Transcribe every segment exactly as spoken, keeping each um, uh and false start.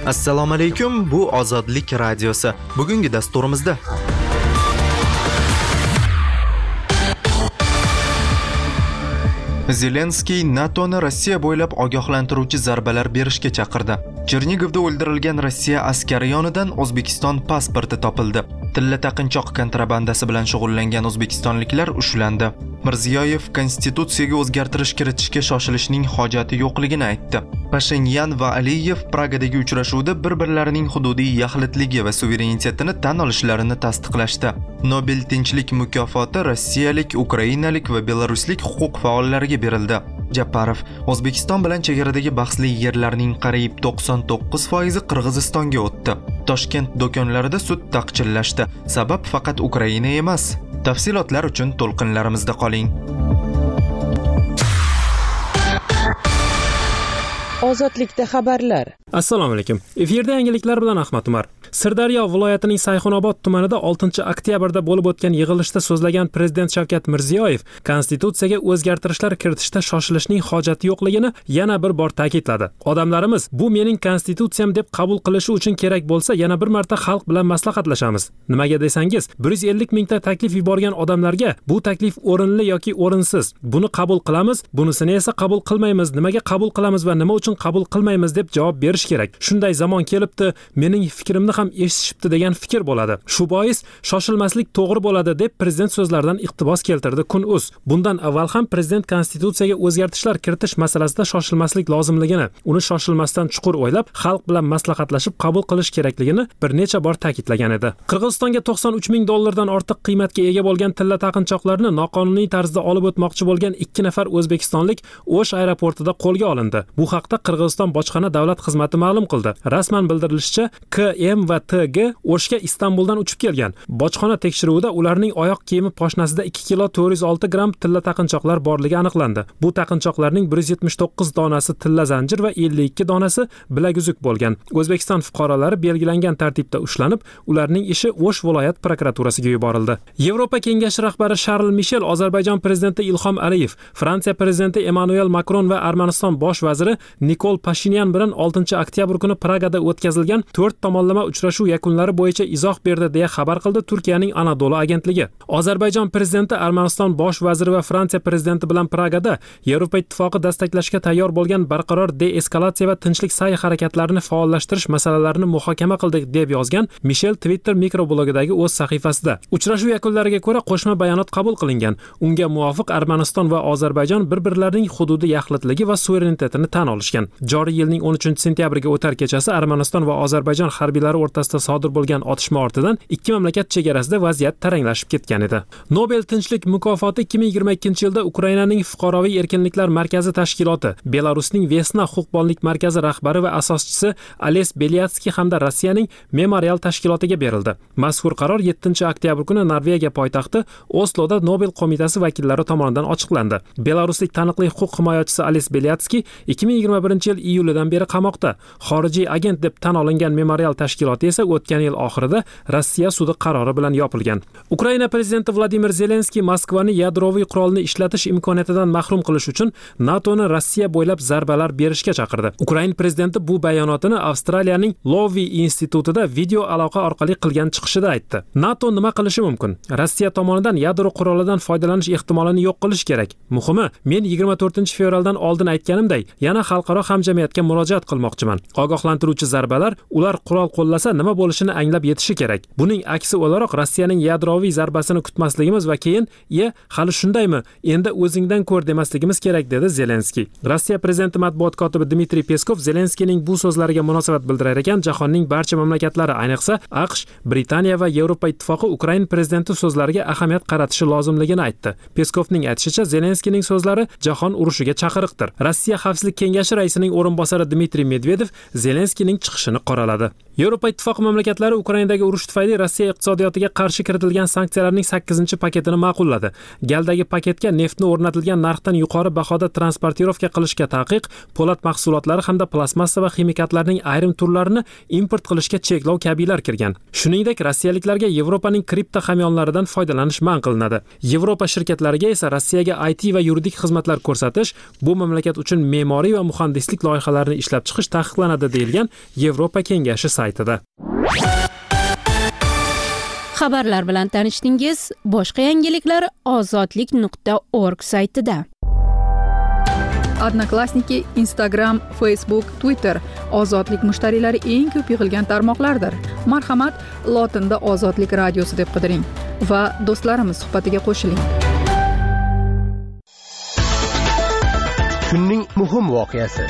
Assalomu alaykum, bu Ozodlik radiosi. Bugungi dasturimizda Zelenskiy NATOni Rossiya bo'ylab ogohlantiruvchi zarbalar berishga chaqirdi. Chernigovda o'ldirilgan Rossiya askari yonidan O'zbekiston pasporti topildi. Tilla taqinchoq kontrabandasi bilan shug'ullangan o'zbekistonliklar ushlandi. Mirziyoyev konstitutsiyaga o'zgartirish kiritishga shoshilishning hojati yo'qligini aytdi. Pashinyan va Aliyev Pragadagi uchrashuvda bir-birlarining hududiy yaxlitligi va suverenitetini tan olishlarini tasdiqlashdi. Nobel tinchlik mukofoti rossiyalik, ukrainalik va belaruslik huquq faollariga berildi. Japarov: O'zbekiston bilan chegaradagi bahsli yerlarning qariyb to'qson to'qqiz foizi Qirg'izistonga o'tdi. Toshkent do'konlarida sut taqchillashdi. Sabab faqat Ukraina emas. Tafsilotlar uchun to'lqinlarimizda qoling. Ozodlikda xabarlar. Assalomu alaykum. Efirda yangiliklar bilan Ahmad Umar. Sirdaryo viloyatining Sayxunobod tumanida oltinchi oktyabrda bo'lib o'tgan yig'ilishda so'zlagan Prezident Shavkat Mirziyoyev konstitutsiyaga o'zgartirishlar kiritishda shoshilishning hojati yo'qligini yana bir bor ta'kidladi. Odamlarimiz bu mening konstitutsiyam deb qabul qilishi uchun kerak bo'lsa, yana bir marta xalq bilan maslahatlashamiz. Nimaga desangiz, bir yuz ellik mingta taklif yuborgan odamlarga bu taklif o'rinli yoki o'rinsiz, buni qabul qilamiz, bunisini esa qabul qilmaymiz, nimaga qabul qilamiz va nima uchun qabul qilmaymiz deb javob berish kerak. Shunday zamon kelibdi, mening fikrimni ham eshitishibdi degan fikr bo'ladi. Shu bois shoshilmaslik to'g'ri bo'ladi deb prezident so'zlaridan iqtibos keltirdi Kun.uz. Bundan avval ham prezident konstitutsiyaga o'zgartishlar kiritish masalasida shoshilmaslik lozimligini, uni shoshilmasdan chuqur o'ylab, xalq bilan maslahatlashib qabul qilish kerakligini bir necha bor ta'kidlagan edi. Qirg'izistonga to'qson uch ming dollardan ortiq qiymatga ega bo'lgan tilla taqinchoqlarni noqonuniy tarzda olib o'tmoqchi bo'lgan ikki nafar o'zbekistonlik O'sh aeroportida qo'lga olindi. Bu haqda Qirg'iziston bojxona davlat xizmati ma'lum qildi. Rasman bildirilishicha, K M va T G O'shga Istanbuldan uchib kelgan. Bojxona tekshiruvida ularning oyoq kiyimi poshnasida ikki kilo to'rt yuz olti gramm tilla taqinchoqlar borligi aniqlandi. Bu taqinchoqlarning bir yuz yetmish to'qqiz donasi tilla zanjir va ellik ikki donasi bilaguzuk bo'lgan. O'zbekiston fuqarolari belgilangan tartibda ushlanib, ularning ishi O'sh viloyat prokuraturasiga yuborildi. Yevropa kengashi rahbari Charl Michel, Ozarbayjon prezidenti Ilhom Aliyev, Fransiya prezidenti Emmanuel Macron va Armaniston bosh vaziri Nikol Pashinyan bilan oltinchi oktyabr kuni Pragada o'tkazilgan to'rt tomonlama uchrashuv yakunlari bo'yicha izoh berdi deya xabar qildi Turkiyaning Anadolu agentligi. Ozarbayjon prezidenti Armaniston bosh vaziri va Fransiya prezidenti bilan Pragada Yevropa ittifoqi dastaklashga tayyor bo'lgan barqaror deeskalatsiya va tinchlik sa'y harakatlarini faollashtirish masalalarini muhokama qildik deb yozgan Michel Twitter mikroblogidagi o'z sahifasida. Uchrashuv yakunlariga ko'ra qo'shma bayonot qabul qilingan. Unga muvofiq Armaniston va Ozarbayjon bir-birlarining hududiy yaxlitligi va suverenitetini tan olishgan. Joriy yilning o'n uchinchi sentyabriga o'tar kechasi Armaniston va Ozarbayjon harbiylari o'rtasida sodir bo'lgan otishma ortidan ikki mamlakat chegarasida vaziyat taranglashib ketgan edi. Nobel tinchlik mukofoti ikki ming yigirma ikkinchi yilda Ukrainaning fuqaroviy erkinliklar markazi tashkiloti, Belarusning Vesna huquqbonlik markazi rahbari va asoschisi Ales Belyatskiy hamda Rossiyaning Memorial tashkilotiga berildi. Mazkur qaror yettinchi oktyabr kuni Norvegiya poytaxti Osloda Nobel qo'mitasi vakillari tomonidan ochiqlandi. Belaruslik taniqli huquq himoyachisi Ales Belyatskiy ikki ming yigirma birinchi yil iyulidan beri qamoqda. Xorijiy agent deb tan olingan Memorial tashkiloti esa o'tgan yil oxirida Rossiya sudi qarori bilan yopilgan. Ukraina prezidenti Vladimir Zelenskiy Moskvani yadroviy qurolni ishlatish imkoniyatidan mahrum qilish uchun NATOni Rossiya bo'ylab zarbalar berishga chaqirdi. Ukraina prezidenti bu bayonotini Avstraliyaning Lowy institutida video aloqa orqali qilgan chiqishida aytdi. NATO nima qilishi mumkin? Rossiya tomonidan yadro qurolidan foydalanish ehtimolini yo'q qilish kerak. Muhimi, men yigirma to'rtinchi fevraldan oldin aytganimday, yana xalqaro hamjamiyatga murojaat qilmoqchiman. Ogohlantiruvchi zarbalar, ular qurol qo'llasa nima bo'lishini anglab yetishi kerak. Buning aksi o'laroq Rossiyaning yadroviy zarbasini kutmasligimiz va keyin, "Ye, hali shundaymi? Endi o'zingdan ko'r" demasligimiz kerak dedi Zelenskiy. Rossiya prezidenti matbuot kotibi Dmitriy Peskov Zelenskiyning bu so'zlariga munosabat bildirar ekan, jahonning barcha mamlakatlari, ayniqsa AQSh, Britaniya va Yevropa ittifoqi Ukraina prezidenti so'zlariga ahamiyat qaratishi lozimligini aytdi. Peskovning aytishicha, Zelenskiyning so'zlari jahon urushiga chaqiriqdir. Rossiya Xavfsizlik kengashi raisining o'rinbosari Dmitriy Medvedev Zelenskiyning chiqishini qoraladi. Yevropa Ittifoqi mamlakatlari Ukrainadagi urush tufayli Rossiya iqtisodiyotiga qarshi kiritilgan sanksiyalarning sakkizinchi paketini ma'qulladi. Galdagi paketga neftni o'rnatilgan narxdan yuqori bahoda transportirovka qilishga taqiq, po'lat mahsulotlari hamda plastmassa va ximikatlarning ayrim turlarini import qilishga cheklov kabilar kirgan. Shuningdek, rossiyaliklarga Yevropaning kripto hamyonlaridan foydalanish man qilinadi. Yevropa shirkatlariga esa Rossiyaga I T va yuridik xizmatlar ko'rsatish, bu mamlakat uchun me'moriy va muhandislik loyihalarini ishlab chiqish taqiqlanadi deyilgan Yevropa Kengashi saytida. Xabarlar bilan tanishdingiz. Boshqa yangiliklar ozodlik nuqta org saytida. Odnoklassniki, Instagram, Facebook, Twitter ozodlik mushtariylari eng ko'p yig'ilgan tarmoqlardir. Marhamat, lotinda Ozodlik radiosi deb qidiring va do'stlarimiz suhbatiga qo'shiling. Kunning muhim voqeasi.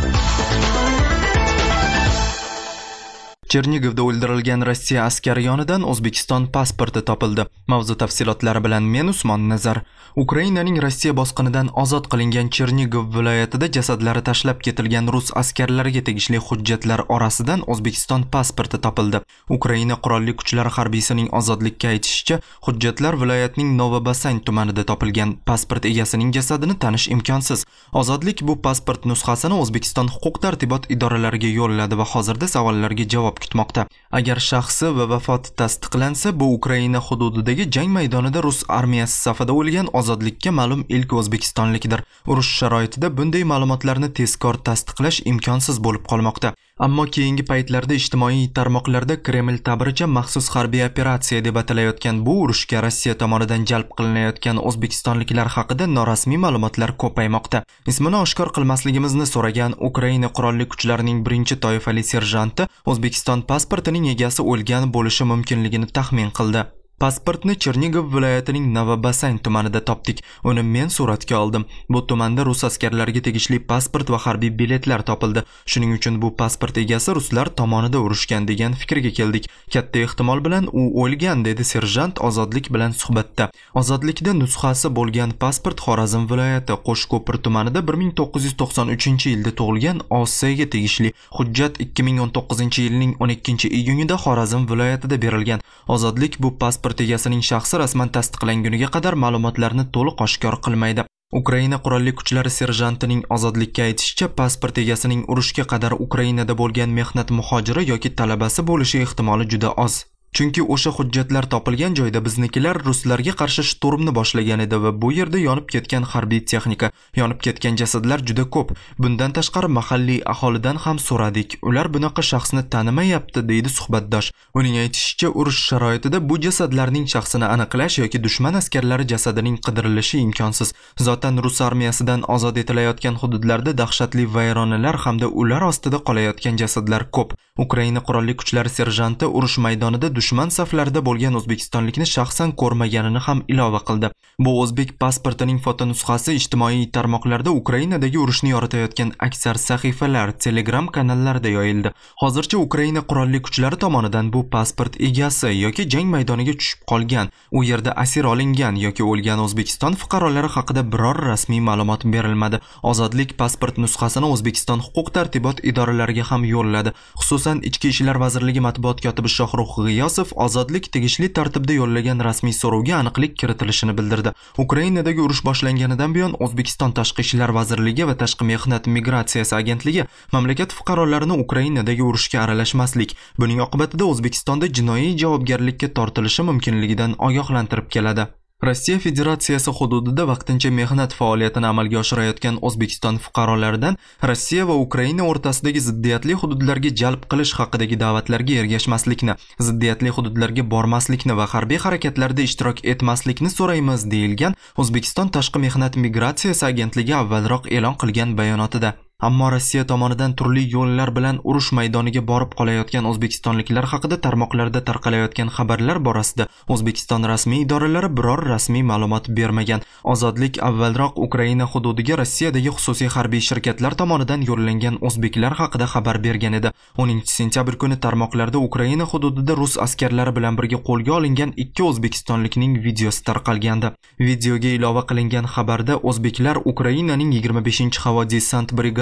Chernigovda o'ldirilgan Rossiya askari yonidan O'zbekiston pasporti topildi. Mavzu tafsilotlari bilan men Usmon Nazar. Ukrainaning Rossiya bosqinidan ozod qilingan Chernigov viloyatida jasadlari tashlab ketilgan rus askarlariga tegishli hujjatlar orasidan O'zbekiston pasporti topildi. Ukraina qurolli kuchlari harbiysining ozodlikka aytishicha, hujjatlar viloyatning Novobasany tumanida topilgan. Pasport egasining jasadini tanish imkonsiz. Ozodlik bu pasport nusxasini O'zbekiston huquq-tartibot idoralariga yo'lladi va hozirda savollarga javob kutmoqda. Agar shaxsi va vafoti tasdiqlansa, bu Ukraina hududidagi jang maydonida rus armiyasi safida o'lgan ozodlikka ma'lum ilk o'zbekistonlikdir. Urush sharoitida bunday ma'lumotlarni tezkor tasdiqlash imkonsiz bo'lib qolmoqda. Ammo keyingi paytlarda ijtimoiy tarmoqlarda Kreml ta'biricha maxsus harbiy operatsiya deb atalayotgan bu urushga Rossiya tomonidan jalb qilinayotgan o'zbekistonliklar haqida norasmiy ma'lumotlar ko'paymoqda. Ismini oshkor qilmasligimizni so'ragan Ukraina qurolli kuchlarining birinchi toifali serjanti O'zbekiston pasportining egasi o'lgan bo'lishi mumkinligini taxmin qildi. Pasportni Chernigov viloyatining Novobasany tumanida topdik. Uni men suratga oldim. Bu tumanda rus askarlariga tegishli pasport va harbiy biletlar topildi. Shuning uchun bu pasport egasi ruslar tomonida urushgan degan fikrga keldik. Katta ehtimol bilan u o'lgan, dedi serjant Ozodlik bilan suhbatda. Ozodlikda nusxasi bo'lgan pasport Xorazm viloyati Qo'shko'pir tumanida bir ming to'qqiz yuz to'qson uchinchi yilda tug'ilgan Osiyaga tegishli. Hujjat ikki ming o'n to'qqizinchi yilning o'n ikkinchi iyunida Xorazm viloyatida berilgan. Ozodlik bu pasport egasining shaxsi rasman tasdiqlanguniga qadar ma'lumotlarni to'liq oshkor qilmaydi. Ukraina qurolli kuchlari serjantining Ozodlikka aytishicha, pasport egasining urushga qadar Ukrainada bo'lgan mehnat muhojiri yoki talabasi bo'lishi ehtimoli juda oz. Chunki o'sha hujjatlar topilgan joyda biznikilar ruslarga qarshi shturmni boshlagan edi va bu yerda yonib ketgan harbiy texnika, yonib ketgan jasadlar juda ko'p. Bundan tashqari mahalliy aholidan ham so'radik. Ular bunaqa shaxsni tanimayapti, deydi suhbatdosh. Uning aytishicha, urush sharoitida bu jasadlarning shaxsini aniqlash yoki dushman askarlari jasadining qidirilishi imkonsiz. Zotan rus armiyasidan ozod etilayotgan hududlarda dahshatli vayronalar hamda ular ostida qolayotgan jasadlar ko'p. Ukraina qurolli kuchlari serjanti urush maydonida dushman saflarida bo'lgan o'zbekistonlikni shaxsan ko'rmaganini ham ilova qildi. Bu o'zbek pasportining fotonusxasi ijtimoiy tarmoqlarda Ukrainadagi urushni yoritayotgan aksar sahifalar, Telegram kanallarida yoyildi. Hozircha Ukraina qurolli kuchlari tomonidan bu pasport egasi yoki jang maydoniga tushib qolgan, u yerda asir olingan yoki o'lgan O'zbekiston fuqarolari haqida biror rasmiy ma'lumot berilmadi. Ozodlik pasport nusxasini O'zbekiston huquq-tartibot idoralariga ham yo'lladi. Xususan Ichki ishlar vazirligi matbuot kotibi Shohruh G'iyosov Ozodlik tegishli tartibda yo'llagan rasmiy so'rovga aniqlik kiritilishini bildirdi. Ukrainadagi urush boshlanganidan buyon O'zbekiston Tashqi ishlar vazirligi va Tashqi mehnat migratsiyasi agentligi mamlakat fuqarolarini Ukrainadagi urushga aralashmaslik, buning oqibatida O'zbekistonda jinoiy javobgarlikka tortilishi mumkinligidan ogohlantirib keladi. Rossiya Federatsiyasi hududida vaqtincha mehnat faoliyatini amalga oshirayotgan O'zbekiston fuqarolaridan Rossiya va Ukraina o'rtasidagi ziddiyatli hududlarga jalb qilish haqidagi da'vatlarga ergashmaslikni, ziddiyatli hududlarga bormaslikni va harbiy harakatlarda ishtirok etmaslikni so'raymiz, deyilgan O'zbekiston Tashqi mehnat migratsiyasi agentligi avvalroq e'lon qilgan bayonotida. Ammo Rossiya tomonidan turli yo'llar bilan urush maydoniga borib qolayotgan o'zbekistonliklar haqida tarmoqlarda tarqalayotgan xabarlar borasida O'zbekiston rasmiy idoralari biror rasmiy ma'lumot bermagan. Ozodlik avvalroq Ukraina hududiga Rossiyadagi xususiy harbiy shirkatlar tomonidan yo'llangan o'zbeklar haqida xabar bergan edi. o'ninchi sentyabr kuni tarmoqlarda Ukraina hududida rus askarlari bilan birga qo'lga olingan ikki o'zbekistonlikning videosi tarqalgandi. Videoga ilova qilingan xabarda o'zbeklar Ukrainaning yigirma beshinchi havo desant brigadasi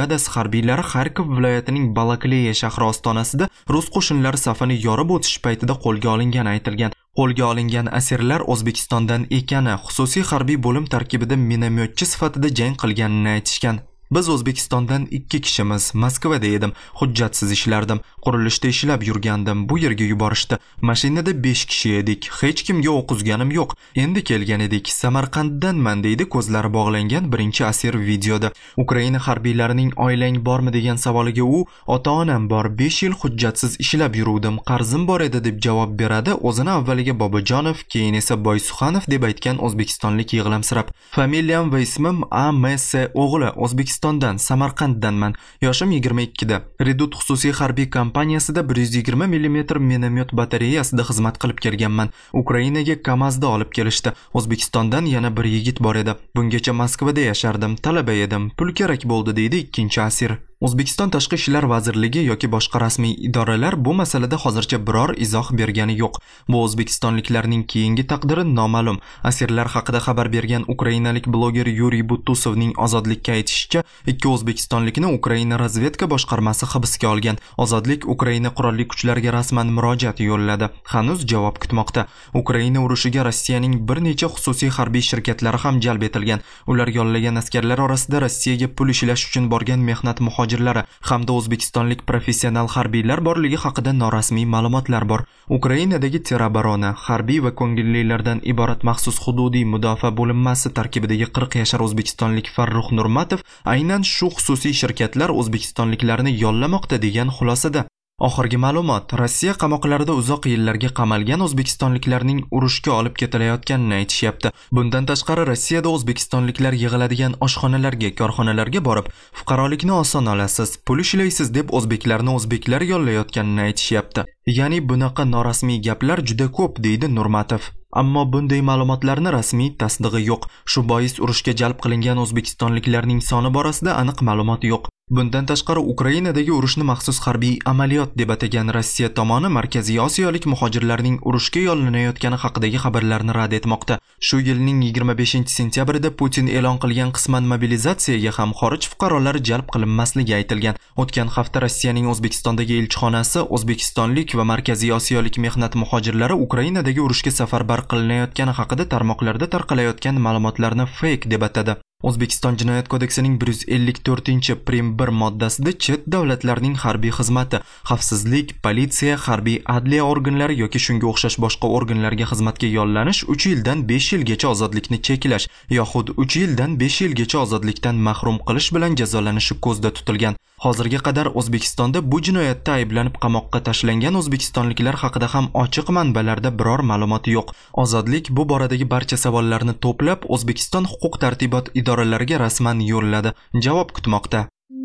brigadasi harbiylari Xarkov viloyatining Balakleya shahri ostonasida rus qo'shinlari safini yorib o'tish paytida qo'lga olingani aytilgan. Qo'lga olingan asirlar O'zbekistondan ekani, xususiy harbiy bo'lim tarkibida minomyotchi sifatida jang qilganini aytishgan. Biz O'zbekistondan ikki kishimiz, Moskvada edim, hujjatsiz ishlardim, qurilishda ishlab yurgandim, bu yerga yuborishdi. Mashinada besh kishi edik, hech kimga o'q uzganim yo'q. Endi kelgan edik, Samarqanddanman deydi ko'zlari bog'langan birinchi asir videoda. Ukraina harbiylarining oilang bormi degan savoliga u, ota-onam bor, besh yil hujjatsiz ishlab yuruvdim, qarzim bor edi deb javob beradi. O'zini avvaliga Bobojonov, keyin esa Boysuxanov deb aytgan o'zbekistonlik yig'lamsirab. Familiyam va ismim A M S o'g'li, O'zbekiston O'zbekistondan, Samarqanddanman. Yoshim yigirma ikkida. Redut xususiy harbiy kompaniyasida bir yuz yigirma millimetr minomyot batareyasida xizmat qilib kelganman. Ukrainaga Kamazda olib kelishdi. O'zbekistondan yana bir yigit bor edi. Bungacha Moskvada yashardim, talaba edim. Pul kerak bo'ldi deydi ikkinchi asir. O'zbekiston Tashqi ishlar vazirligi yoki boshqa rasmiy idoralar bu masalada hozircha biror izoh bergani yo'q. Bu o'zbekistonliklarning keyingi taqdiri noma'lum. Asirlar haqida xabar bergan ukrainalik bloger Yuriy Butusovning Ozodlikka aytishicha, ikki o'zbekistonlikni Ukraina razvedka boshqarmasi hibsga olgan. Ozodlik Ukraina qurolli kuchlariga rasman murojaat yo'lladi. Hanuz javob kutmoqda. Ukraina urushiga Rossiyaning bir necha xususiy harbiy shirkatlari ham jalb etilgan. Ular yollagan askarlar orasida Rossiyaga pul ishlash uchun borgan mehnat muhojirlari hamda o'zbekistonlik professional harbiylar borligi haqida norasmiy ma'lumotlar bor. Ukrainadagi terabarona harbiy va ko'ngillilardan iborat maxsus hududiy mudofaa bo'linmasi tarkibidagi qirq yashar o'zbekistonlik Farruh Nurmatov aynan shu xususiy shirkatlar o'zbekistonliklarni yollamoqda degan xulosada. Oxirgi ma'lumot, Rossiya qamoqlarida uzoq yillarga qamalgan o'zbekistonliklarning urushga olib ketilayotganini aytishyapti. Bundan tashqari Rossiyada o'zbekistonliklar yig'iladigan oshxonalarga, korxonalarga borib, fuqarolikni oson olasiz, pul ishlaysiz deb o'zbeklarni o'zbeklar yollayotganini aytishyapti. Ya'ni bunaqa norasmiy gaplar juda ko'p deydi Nurmatov. Ammo bunday ma'lumotlarni rasmiy tasdig'i yo'q. Shu bois urushga jalb qilingan o'zbekistonliklarning soni borasida aniq ma'lumot yo'q. Bundan tashqari Ukrainadagi urushni maxsus harbiy amaliyot deb atagan Rossiya tomoni Markaziy Osiyolik muhojirlarning urushga yollanayotgani haqidagi xabarlarni rad etmoqda. Shu yilning yigirma beshinchi sentyabrida Putin e'lon qilgan qisman mobilizatsiyaga ham xorij fuqarolari jalb qilinmasligi aytilgan. O'tgan hafta Rossiyaning O'zbekistondagi elchixonasi O'zbekistonlik va Markaziy Osiyolik mehnat muhojirlari Ukrainadagi urushga safarbar qilinayotgani haqida tarmoqlarda tarqalayotgan ma'lumotlarni fake deb atadi. O'zbekiston Jinoyat kodeksining bir yuz ellik to'rtinchi prim bir moddasida chet davlatlarning harbiy xizmati, xavfsizlik, politsiya, harbiy adliya organlari yoki shunga o'xshash boshqa organlarga xizmatga yollanish uch yildan besh yilgacha ozodlikni cheklash yoxud uch yildan besh yilgacha ozodlikdan mahrum qilish bilan jazolanishi ko'zda tutilgan. Hozirga qadar O'zbekistonda bu jinoyatda ayblanib qamoqqa tashlangan o'zbekistonliklar haqida ham ochiq manbalarda biror ma'lumot yo'q. Ozodlik bu boradagi barcha savollarni to'plab O'zbekiston huquq tartibot idoralariga rasman yo'lladi. Javob kutmoqda.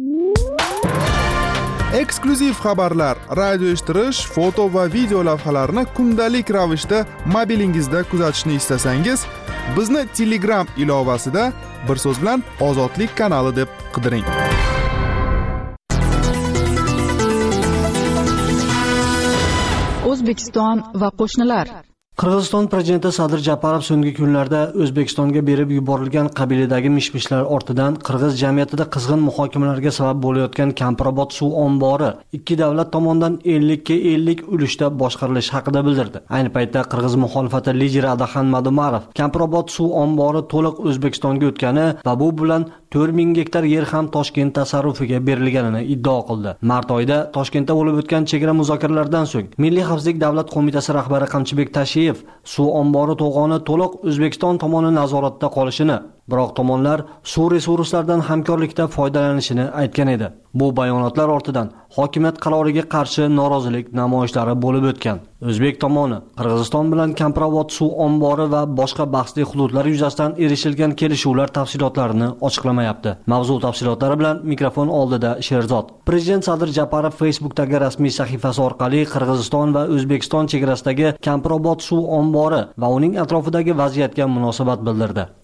Eksklyuziv xabarlar, radio eshittirish, foto va video lavhalarni kundalik ravishda mobilingizda kuzatishni istasangiz, bizni Telegram ilovasida bir so'z bilan Ozodlik kanali deb qidiring. O'zbekiston va qo'shnilar. Qirg'iziston prezidenti Sadir Japarov so'nggi kunlarda O'zbekistonga berib yuborilgan qabilidagi mishmishlar ortidan qirg'iz jamiyatida qizg'in muhokamalarga sabab bo'layotgan Kampirobod suv ombori ikki davlat tomonidan ellik ga ellik ulushda boshqarilishi haqida bildirdi. Ayni paytda Qirg'iz muxolifati lideri Adaxan Madumarov Kampirobod suv ombori to'liq O'zbekistonga o'tgani va bu bilan to'rt ming gektar yer ham Toshkent tasarrufiga berilganini iddao qildi. Mart oyida Toshkentda bo'lib o'tgan chegara muzokaralaridan so'ng Milliy xavfsizlik davlat qo'mitasi rahbari Qamchibek Tashiyev suv ombori to'g'oni to'liq O'zbekiston tomoni nazoratda qolishini, biroq tomonlar suv resurslaridan hamkorlikda foydalanishini aytgan edi. Bu bayonotlar ortidan hokimiyat qaroriga qarshi norozilik namoyishlari bo'lib o'tgan. O'zbek tomoni Qirg'iziston bilan Kampirobod suv ombori va boshqa bahsli hududlar yuzasidan erishilgan kelishuvlar tafsilotlarini ochiqlamayapti. Mavzu tafsilotlari bilan mikrofon oldida Sherzod. Prezident Sadir Japarov Facebookdagi rasmiy sahifasi orqali Qirg'iziston va O'zbekiston chegarasidagi Kampirobod suv ombori va uning atrofidagi vaziyatga munosabat bildirdi.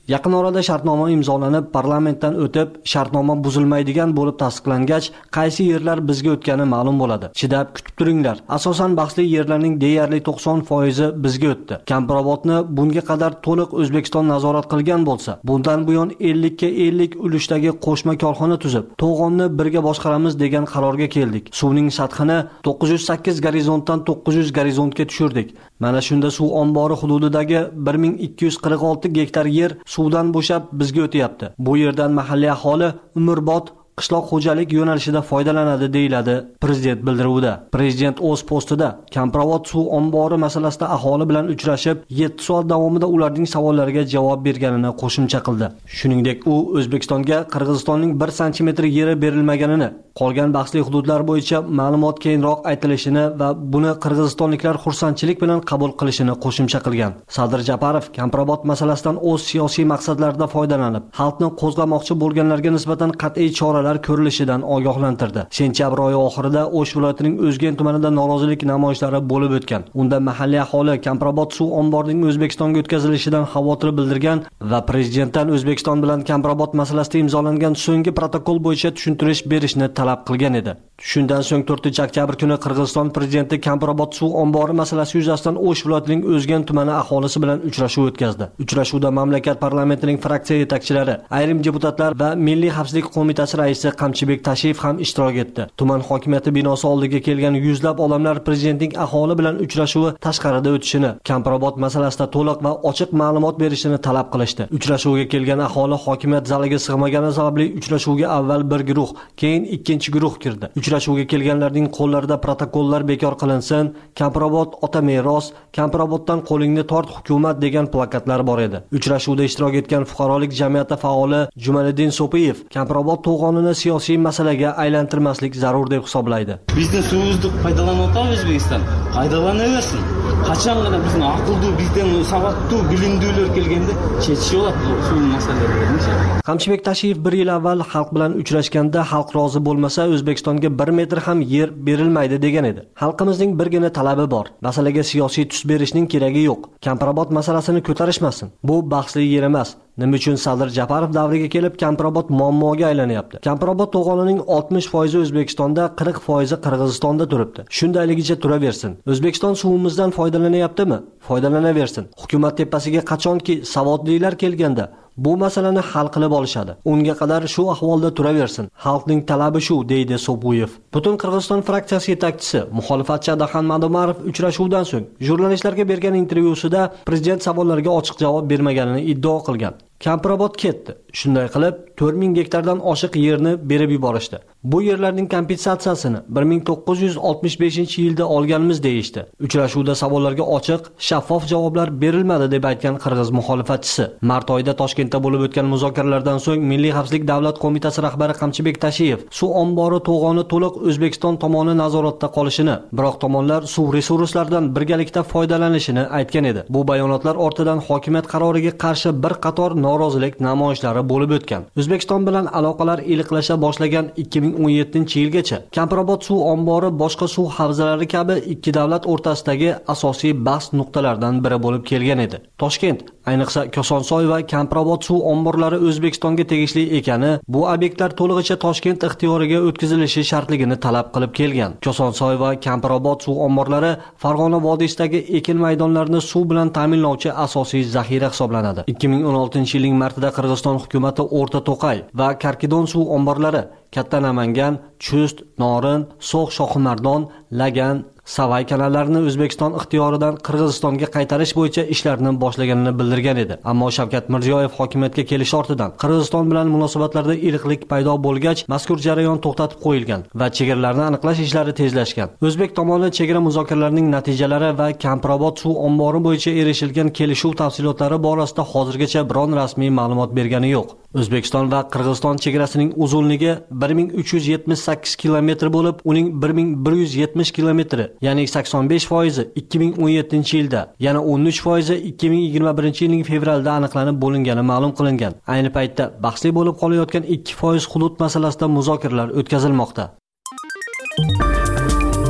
Yaqin orada shartnoma imzolanib, parlamentdan o'tib, shartnoma buzilmaydigan bo'lib tasdiqlangach, qaysi yerlar bizga o'tgani ma'lum bo'ladi. Chidab kutib turinglar. Asosan bahsli yerlarning deyarli to'qson foizi bizga o'tdi. Kampirobodni bunga qadar to'liq O'zbekiston nazorat qilgan bo'lsa, bundan buyon ellik ga ellik ulushdagi qo'shma korxona tuzib, to'g'onni birga boshqaramiz degan qarorga keldik. Suvning sathini to'qqiz yuz sakkiz gorizontdan to'qqiz yuz gorizontga tushirdik. Mana shunda suv ombori hududidagi bir ming ikki yuz qirq olti gektar yer suvdan bo'shab bizga o'tyapti. Bu yerdan mahalliy aholi umrbod qishloq xo'jalik yo'nalishida foydalanadi deyiladi prezident bildiruvida. Prezident o'z postida Kampirobod suv ombori masalasida aholi bilan uchrashib, yetti soat davomida ularning savollariga javob berganini qo'shimcha qildi. Shuningdek, u O'zbekistonga Qirg'izistonning bir santimetr yeri berilmaganini, qolgan bahsli hududlar bo'yicha ma'lumot keyinroq aytilishini va buni qirg'izistonliklar xursandchilik bilan qabul qilishini qo'shimcha qilgan. Sadir Japarov Kampirobod masalasidan o'z siyosiy maqsadlarida foydalanib, xalqni qo'zg'amoqchi bo'lganlarga nisbatan qat'iy choralar ko'rilishidan ogohlantirdi. Sentyabr oyi oxirida O'sh viloyatining O'zgen tumanida norozilik namoyishlari bo'lib o'tgan. Unda mahalliy aholi Kampirobod suv omborining O'zbekistonga o'tkazilishidan xavotir bildirgan va prezidentdan O'zbekiston bilan Kampirobod masalasida imzolangan so'nggi protokol bo'yicha tushuntirish berishni talab qilgan edi. Shundan so'ng to'rtinchi oktyabr kuni Qirg'iziston prezidenti Kampirobod suv ombori masalasi yuzasidan O'sh viloyatining O'zgen tumani aholisi bilan uchrashuv o'tkazdi. Uchrashuvda mamlakat parlamentining fraksiya yetakchilari, ayrim deputatlar va Milliy xavfsizlik qo'mitasi raisi Qamchibek Tashiyev ham ishtirok etdi. Tuman hokimiyati binosi oldiga kelgan yuzlab odamlar prezidentning aholi bilan uchrashuvi tashqarida o'tishini, Kampirobod masalasida to'liq va ochiq ma'lumot berishini talab qilishdi. Uchrashuvga kelgan aholi hokimiyat zaliga sig'magani sababli uchrashuvga avval bir guruh, keyin ikkinchi guruh kirdi. Uchrashuvga kelganlarning qo'llarida protokollar bekor qilinsin, Kampirobod ota meros, Kampiroboddan qo'lingni tort hukumat degan plakatlar bor edi. Uchrashuvda ishtirok etgan fuqarolik jamiyati faoli Jumaliddin So'piyev Kampirobod to'g'onini siyosiy masalaga aylantirmaslik zarur deb hisoblaydi. Bizning suvimizni foydalanib o'tadi O'zbekiston. Foydalanaversin. Qachongina bizni aqlli, bizdan savodli, bilimlilar kelganda chechish bo'ladi bu suv masalalarini. Qamchibek Tashiyev bir yil avval xalq bilan uchrashganda xalq rozi bo'lmasa O'zbekistonga bir metr ham yer berilmaydi degan edi. Xalqimizning birgina talabi bor. Masalaga siyosiy tus berishning keragi yo'q. Kampirobod masalasini ko'tarishmasin. Bu bahsli yer emas. Nima uchun Sadir Japarov davriga kelib Kampirobod muammoga aylanyapti? Kampirobod to'g'onining oltmish foizi O'zbekistonda, qirq foizi Qirg'izistonda turibdi. Shundayligicha turaversin. O'zbekiston suvimizdan foydalanyaptimi? Foydalanaversin. Hukumat tepasiga qachonki savodlilar kelganda bu masalani hal qilib olishadi. Unga qadar shu ahvolda turaversin. Xalqning talabi shu, deydi So'buyev. Butun Qirg'iziston fraksiyasi yetakchisi muxolifatchi Adaxan Madomarov uchrashuvdan so'ng jurnalistlarga bergan intervyusida prezident savollariga ochiq javob bermaganini iddao qilgan. Kampirobod ketdi. Shunday qilib to'rt ming gektardan oshiq yerni berib yuborishdi. Bu yerlarning kompensatsiyasini bir ming to'qqiz yuz oltmish beshinchi yilda olganmiz deyishdi. Uchrashuvda savollarga ochiq, shaffof javoblar berilmadi deb aytgan qirg'iz muxolifatchisi. Mart oyida Toshkentda bo'lib o'tgan muzokaralardan so'ng Milliy xavfsizlik davlat qo'mitasi rahbari Qamchibek Tashiyev suv ombori to'g'oni to'liq O'zbekiston tomoni nazoratda qolishini, biroq tomonlar suv resurslaridan birgalikda foydalanishini aytgan edi. Bu bayonotlar ortidan hokimiyat qaroriga qarshi bir qator norozilik namoyishlari bo'lib o'tgan. O'zbekiston bilan aloqalar iliqlasha boshlagan ikki ming o'n yettinchi yilgacha Kampirobod suv ombori boshqa suv havzalari kabi ikki davlat o'rtasidagi asosiy bahs nuqtalaridan biri bo'lib kelgan edi. Toshkent, ayniqsa Kosonsoy va Kampirobod suv omborlari O'zbekistonga tegishli ekani, bu obyektlar to'lig'icha Toshkent ixtiyoriga o'tkazilishi shartligini talab qilib kelgan. Kosonsoy va Kampirobod suv omborlari Farg'ona vodiysidagi ekin maydonlarini suv bilan ta'minlovchi asosiy zaxira hisoblanadi. ikki ming o'n oltinchi yilning martida Qirg'iziston hukumatati O'rta To'qay va Karkidon suv omborlari, Katta Namangan, Chust, Norin, So'x Shohimardon, Lagan, Savay kanallarini O'zbekiston ixtiyoridan Qirg'izistonga qaytarish bo'yicha ishlarni boshlaganini bildirgan edi. Ammo Shavkat Mirziyoyev hokimiyatga kelish ortidan Qirg'iziston bilan munosabatlarda iliqlik paydo bo'lgach, mazkur jarayon to'xtatib qo'yilgan va chegaralarni aniqlash ishlari tezlashgan. O'zbek tomoni chegara muzokaralarining natijalari va Kampirobod suv ombori bo'yicha erishilgan kelishuv tafsilotlari borasida hozirgacha biron rasmiy ma'lumot bergani yo'q. O'zbekiston va Qirg'iziston chegarasining uzunligi bir ming uch yuz yetmish sakkiz kilometr bo'lib, uning bir ming bir yuz yetmish kilometri, ya'ni sakson besh foizi ikki ming o'n yettinchi yilda, yana o'n uch foizi ikki ming yigirma birinchi yilning fevralida aniqlanib bo'lingani ma'lum qilingan. Ayni paytda bahsli bo'lib qolayotgan ikki foiz hudud masalasida muzokaralar o'tkazilmoqda.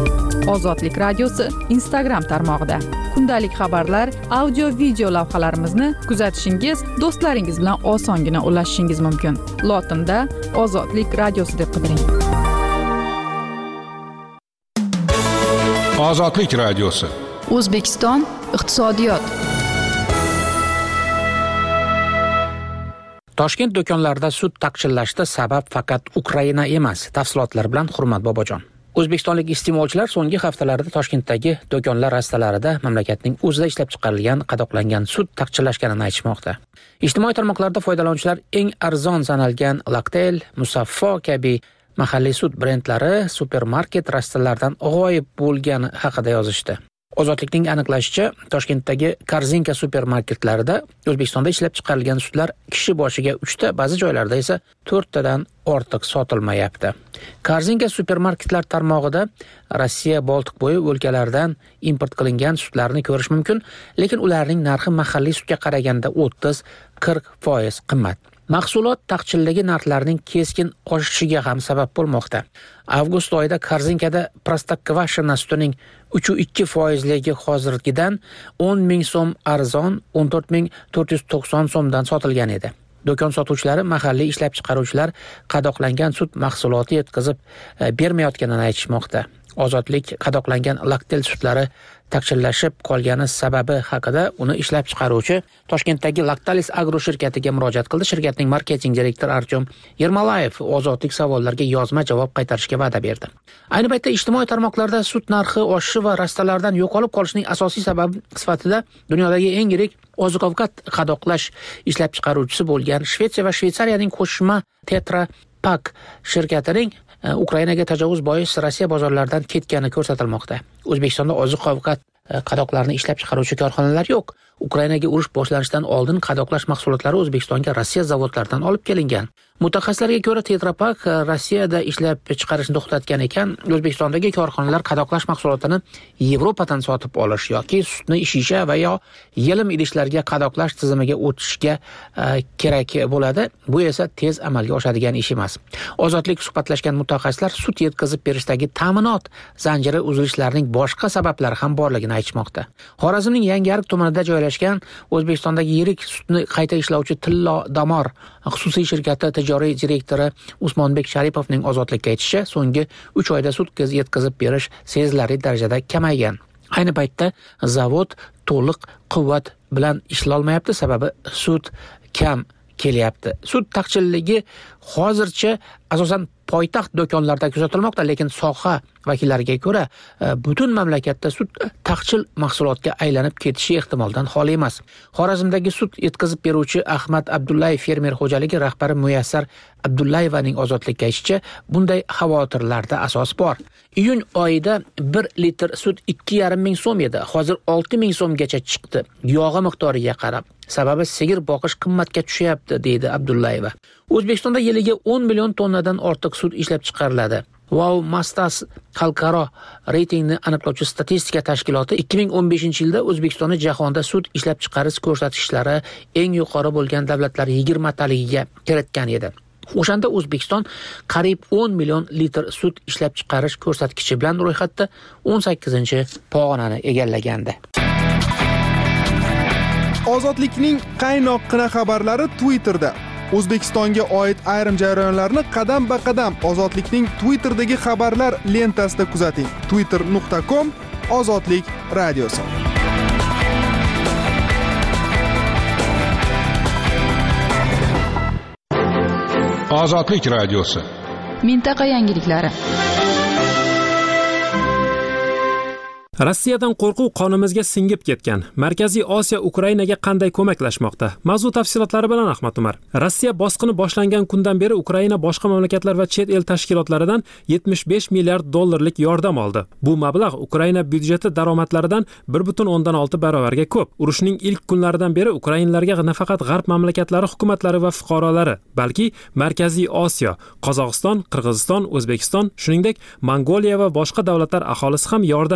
Ozodlik radiosi Instagram tarmog'ida. Kundalik xabarlar, audio video lavhalarimizni kuzatishingiz, do'stlaringiz bilan osongina ulashishingiz mumkin. Lotinda Ozodlik radiosi deb qidiring. Ozodlik radiosi. O'zbekiston iqtisodiyot. Toshkent do'konlarida sut taqchillashda sabab faqat Ukraina emas. Tafsilotlar bilan Hurmat Bobojon. O'zbekistonlik iste'molchilar so'nggi haftalarda Toshkentdagi do'konlar rastalarida mamlakatning o'zida ishlab chiqarilgan qadoqlangan sut taqchillashganini aytishmoqda. Ijtimoiy tarmoqlarda foydalanuvchilar eng arzon sanalgan Lactel, Musaffo kabi mahalliy sut brendlari supermarket rastalaridan g'oyib bo'lgani haqida yozishdi. Ozodlikning aniqlashicha, Toshkentdagi Korzinka supermarketlarida O'zbekistonda ishlab chiqarilgan sutlar kishi boshiga uchta, ba'zi joylarda esa to'rttadan ortiq sotilmayapti. Korzinka supermarketlar tarmog'ida Rossiya, Boltiqbo'yi o'lkalaridan import qilingan sutlarni ko'rish mumkin, lekin ularning narxi mahalliy sutga qaraganda o'ttiz qirq foiz qimmat. Mahsulot taqchilligi narxlarining keskin oshishiga ham sabab bo'lmoqda. Avgust oyida Korzinkada Prostokvashina sutining uch nuqta ikki foizligi hozirgidan o'n ming so'm arzon o'n to'rt ming to'rt yuz to'qson so'mdan sotilgan edi. Do'kon sotuvchilari mahalliy ishlab chiqaruvchilar qadoqlangan sut mahsuloti yetkazib bermayotganini aytishmoqda. Ozodlik qadoqlangan Lactel sutlari taqchillashib qolgani sababi haqida uni ishlab chiqaruvchi Toshkentdagi Lactalis Agro shirkatiga murojaat qildi. Shirkatning marketing direktori Artyom Yermalayev ozodlik savollariga yozma javob qaytarishga va'da berdi. Ayni paytda ijtimoiy tarmoqlarda sut narxi oshishi va rastalardan yo'qolib qolishining asosiy sababi sifatida dunyodagi eng yirik oziq-ovqat qadoqlash ishlab chiqaruvchisi bo'lgan Shvetsiya va Shveysariyaning qo'shma Tetra Pak shirkatining Ukrainaga tajovuz bois Rossiya bozorlaridan ketgani ko'rsatilmoqda. O'zbekistonda oziq-ovqat qadoqlarini ishlab chiqaruvchi korxonalar yo'q. Ukrainaga urush boshlanishidan oldin qadoqlash mahsulotlari O'zbekistonga Rossiya zavodlaridan olib kelingan. Mutaxassislarga ko'ra, Tetra Pak Rossiyada ishlab chiqarishni to'xtatgan ekan, O'zbekistondagi korxonalar qadoqlash mahsulotini Yevropadan sotib olish yoki sutni shisha va yo yelim idishlarga qadoqlash tizimiga o'tishga kerak bo'ladi. Bu esa tez amalga oshadigan ish emas. Ozodlik suhbatlashgan mutaxassislar sut yetkazib berishdagi ta'minot zanjiri uzilishlarining boshqa sabablari ham borligini aytishmoqda. Xorazmning Yangiariq tumanida joylashgan O'zbekistondagi yirik sutni qayta ishlovchi Tillo Damor xususiy shirkati tijoriy direktori Usmonbek Sharipovning Ozodlikka aytishicha, so'nggi uch oyda sut yetkazib berish sezilarli darajada kamaygan. Ayni paytda zavod to'liq quvvat bilan ishlolmayapti, sababi sut kam kelyapti. Sut taqchilligi hozircha asosan poytaxt do'konlarida kuzatilmoqda, lekin soha vakillariga ko'ra butun mamlakatda sut taqchil mahsulotga aylanib ketishi ehtimoldan xoli emas. Xorazmdagi sut yetkazib beruvchi Ahmad Abdullayev fermer xo'jaligi rahbari Muyassar Abdullayevaning Ozodlikka aytishicha, bunday xavotirlarda asos bor. Iyun oyida bir litr sut ikki yarim ming so'm edi, hozir olti ming so'mgacha chiqdi. Yog'i miqdoriga qarab. Sababi sigir boqish qimmatga tushyapti, deydi Abdullayeva. O'zbekistonda yiliga o'n million tonnadan ortiq sut ishlab chiqariladi. Wow Mastas xalqaro reytingni aniqlovchi statistika tashkiloti ikki ming o'n beshinchi yilda O'zbekistonni jahonda sut ishlab chiqarish ko'rsatkichlari eng yuqori bo'lgan davlatlar yigirmataligiga kiritgan edi. O'shanda O'zbekiston qariyb o'n million litr sut ishlab chiqarish ko'rsatkichi bilan ro'yxatda o'n sakkizinchi pog'onani egallagandi. Ozodlikning qaynoqqina xabarlari Twitterda. O'zbekistonga oid ayrim jarayonlarni qadam-ba-qadam Ozodlikning Twitterdagi xabarlar lentasida kuzating. twitter nuqta com Ozodlik radiosi. Ozodlik radiosi. Mintaqa yangiliklari. Rossiyadan qo'rquv qonimizga singib ketgan. Markaziy Osiyo Ukrainaga qanday ko'maklashmoqda? Mavzu tafsilotlari bilan Ahmad Umar. Rossiya bosqini boshlangan kundan beri Ukraina boshqa mamlakatlar va chet el tashkilotlaridan yetmish besh milliard dollarlik yordam oldi. Bu mablag' Ukraina byudjeti daromadlaridan bir butun o'ndan olti barobarga ko'p. Urushning ilk kunlaridan beri ukrainlarga nafaqat g'arb mamlakatlari hukumatlari va fuqarolari, balki Markaziy Osiyo, Qozog'iston, Qirg'iziston, O'zbekiston, shuningdek Mongoliya va boshqa davlatlar aholisi ham yordam bermoqda.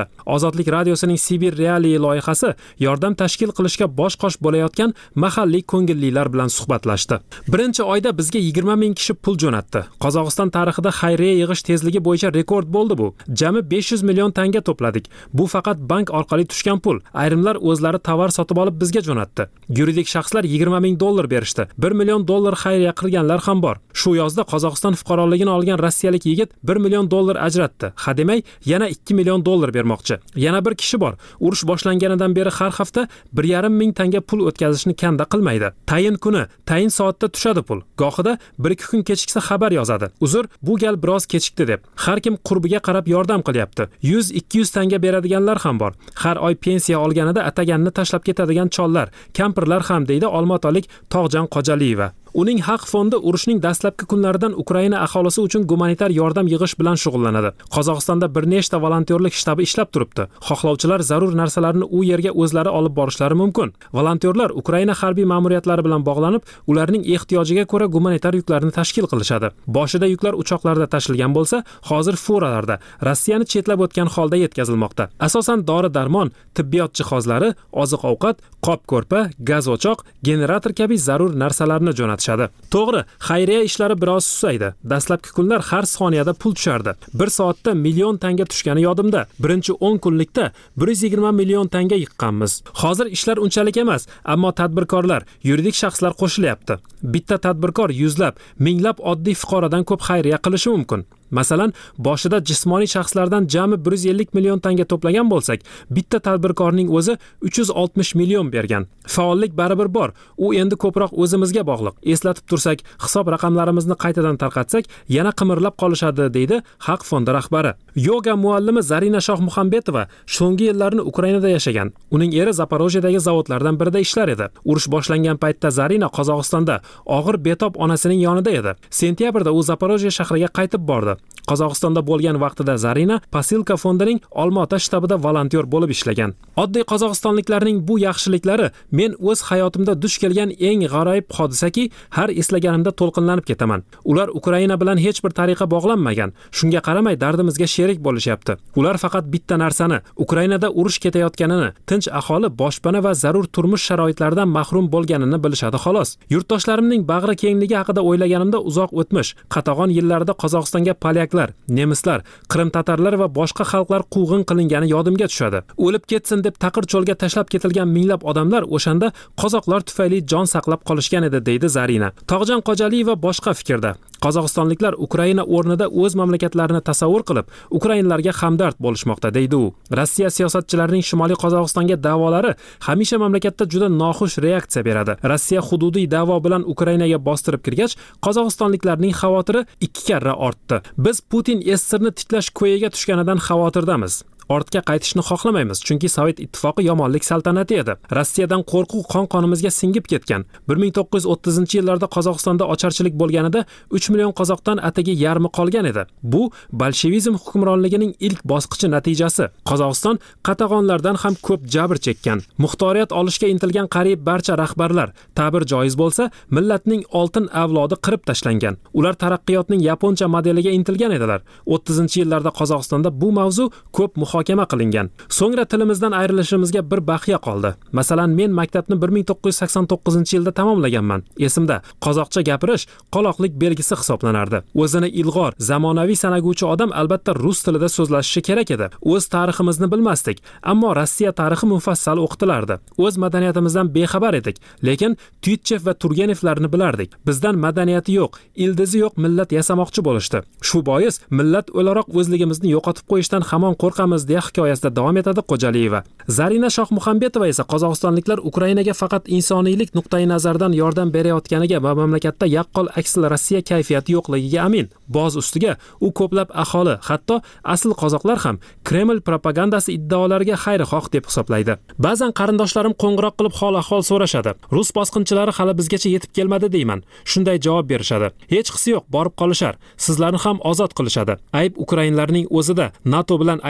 Ozodlik radiosining Sibir Realiy loyihasi yordam tashkil qilishga bosh-qosh bo'layotgan mahalliy ko'ngillilar bilan suhbatlashdi. Birinchi oyda bizga yigirma ming kishi pul jo'natdi. Qozog'iston tarixida xayriya yig'ish tezligi bo'yicha rekord bo'ldi bu. Jami besh yuz million tanga to'pladik. Bu faqat bank orqali tushgan pul. Ayrimlar o'zlari tovar sotib olib bizga jo'natdi. Yuridik shaxslar yigirma ming dollar berishdi. bir million dollar xayriya qilganlar ham bor. Shu yozda Qozog'iston fuqaroligini olgan rossiyalik yigit bir million dollar ajratdi. Hademay yana ikki million dollar bermoqchi. Yana bir kishi bor. Urush boshlanganidan beri har hafta bir yarim ming tanga pul o'tkazishni kanda qilmaydi. Tayin kuni, tayin soatda tushadi pul. Gohida bir ikki kun kechiksa xabar yozadi. Uzr, bu gal biroz kechikdi deb. Har kim qurbiga qarab yordam qilyapti. yuz ikki yuz tanga beradiganlar ham bor. Har oy pensiya olganida ataganini tashlab ketadigan chollar, kampirlar ham deydi olmaotalik Tog'jon Qojaliyeva. Uning haq fondi urushning dastlabki kunlaridan Ukraina aholisi uchun gumanitar yordam yig'ish bilan shug'ullanadi. Qozog'istonda bir nechta volontyorlik shtabi ishlab turibdi. Xohlovchilar zarur narsalarni u yerga o'zlari olib borishlari mumkin. Volontyorlar Ukraina harbiy ma'muriyatlari bilan bog'lanib, ularning ehtiyojiga ko'ra gumanitar yuklarni tashkil qilishadi. Boshida yuklar uchoqlarda tashilgan bo'lsa, hozir furalarda Rossiyani chetlab o'tgan holda yetkazilmoqda. Asosan dori-darmon, tibbiyot jihozlari, oziq-ovqat, qop-ko'rpa, gaz o'choq, generator kabi zarur narsalarni jo'natishadi. To'g'ri, xayriya ishlari biroz susaydi. Dastlabki kunlar har soniyada pul tushardi. Bir soatda million tanga tushgani yodimda. Birinchi o'n kunlikda bir yuz yigirma million tanga yiqqanmiz. Hozir ishlar unchalik emas, ammo tadbirkorlar, yuridik shaxslar qo'shilyapti. Bitta tadbirkor yuzlab, minglab oddiy fuqarodan ko'p xayriya qilishi mumkin. Masalan, boshida jismoniy shaxslardan jami bir yuz ellik million tanga to'plagan bo'lsak, bitta tadbirkorning o'zi uch yuz oltmish million bergan. Faollik baribir bor. U endi ko'proq o'zimizga bog'liq. Eslatib tursak, hisob raqamlarimizni qaytadan tarqatsak, yana qimirlab qolishadi, deydi Haq fondi rahbari. Yoga muallimi Zarina Shohmuhambetova so'nggi yillarni Ukrainada yashagan. Uning eri Zaporojyedagi zavodlardan birida ishlar edi. Urush boshlangan paytda Zarina Qozog'istonda og'ir betob onasining yonida edi. Sentyabrda u Zaporojye shahriga qaytib bordi. Qozog'istonda bo'lgan vaqtida Zarina Pasilka fondining Olmaota shtabida volontyor bo'lib ishlagan. Oddiy qozog'istonliklarning bu yaxshiliklari men o'z hayotimda duch kelgan eng g'aroyib hodisaki, har eslaganimda to'lqinlanib ketaman. Ular Ukraina bilan hech bir tariqa bog'lanmagan. Shunga qaramay dardimizga sherik bo'lishyapti. Ular faqat bitta narsani, Ukrainada urush ketayotganini, tinch aholi boshpana va zarur turmush sharoitlaridan mahrum bo'lganini bilishadi xolos. Yurtdoshlarimning bag'ri kengligi haqida o'ylaganimda uzoq o'tmish, qatag'on yillarida Qozog'istonga polyaklar, nemislar, Qrim tatarlar va boshqa xalqlar quvg'in qilingani yodimga tushadi. O'lib ketsin deb taqir cho'lga tashlab ketilgan minglab odamlar o'shanda qozoqlar tufayli jon saqlab qolishgan edi, deydi Zarina. Tog'jon Qojaliyeva boshqa fikrda. Qozog'istonliklar Ukraina o'rnida o'z mamlakatlarini tasavvur qilib, ukrainlarga hamdard bo'lishmoqda, deydi u. Rossiya siyosatchilarining Shimoliy Qozog'istonga da'volari hamisha mamlakatda juda noxush reaksiya beradi. Rossiya hududiy da'vo bilan Ukrainaga bostirib kirgach, qozog'istonliklarning xavotiri ikki karra ortdi. Biz Putin S S R ni tiklash ko'yiga tushganidan xavotirdamiz. Ortga qaytishni xohlamaymiz, chunki Sovet ittifoqi yomonlik saltanati edi. Rossiyadan qo'rquv qon-qonimizga singib ketgan. bir ming to'qqiz yuz o'ttizinchi yillarda Qozog'istonda ocharchilik bo'lganida uch million qozoqdan atigi yarmi qolgan edi. Bu bolshevizm hukmronligining ilk bosqichi natijasi. Qozog'iston qatag'onlardan ham ko'p jabr chekkan. Muxtoriyat olishga intilgan qariyb barcha rahbarlar, ta'bir joiz bo'lsa, millatning oltin avlodi qirib tashlangan. Ular taraqqiyotning yaponcha modeliga intilgan edilar. o'ttizinchi yillarda Qozog'istonda bu mavzu ko'p muhokama qilingan. So'ngra tilimizdan ayrilishimizga bir baqiya qoldi. Masalan, men maktabni bir ming to'qqiz yuz sakson to'qqizinchi yilda tamomlaganman. Esimda, qozoqcha gapirish qoloqlik belgisi hisoblanardi. O'zini ilg'or, zamonaviy sanaguvchi odam albatta rus tilida so'zlashishi kerak edi. O'z tariximizni bilmasdik, ammo Rossiya tarixi mufassal o'qitilardi. O'z madaniyatimizdan bexabar edik, lekin Tyutchev va Turgenevlarni bilardik. Bizdan madaniyati yo'q, ildizi yo'q millat yasamoqchi bo'lishdi. Shu bois millat o'laroq o'zligimizni yo'qotib qo'yishdan hamon qo'rqamiz, deya hikoyasida davom etadi Qojaliyeva. Zarina Shohmuhambetova esa Qozog'istonliklar Ukrainaga faqat insoniylik nuqtai nazaridan yordam berayotganiga va mamlakatda yaqqol aksil Rossiya kayfiyati yo'qligiga amin. Boz ustiga u ko'plab aholi, hatto asl qozoqlar ham Kreml propagandasi iddaolariga xayrixoh deb hisoblaydi. Ba'zan qarindoshlarim qo'ng'iroq qilib hol-ahvol so'rashadi. Rus bosqinchilari hali bizgacha yetib kelmadi deyman. Shunday javob berishadi. Hech qisi yo'q, borib qolishar. Sizlarni ham ozod qilishadi. Ayb ukrainlarning o'zida NATO bilan aylanishib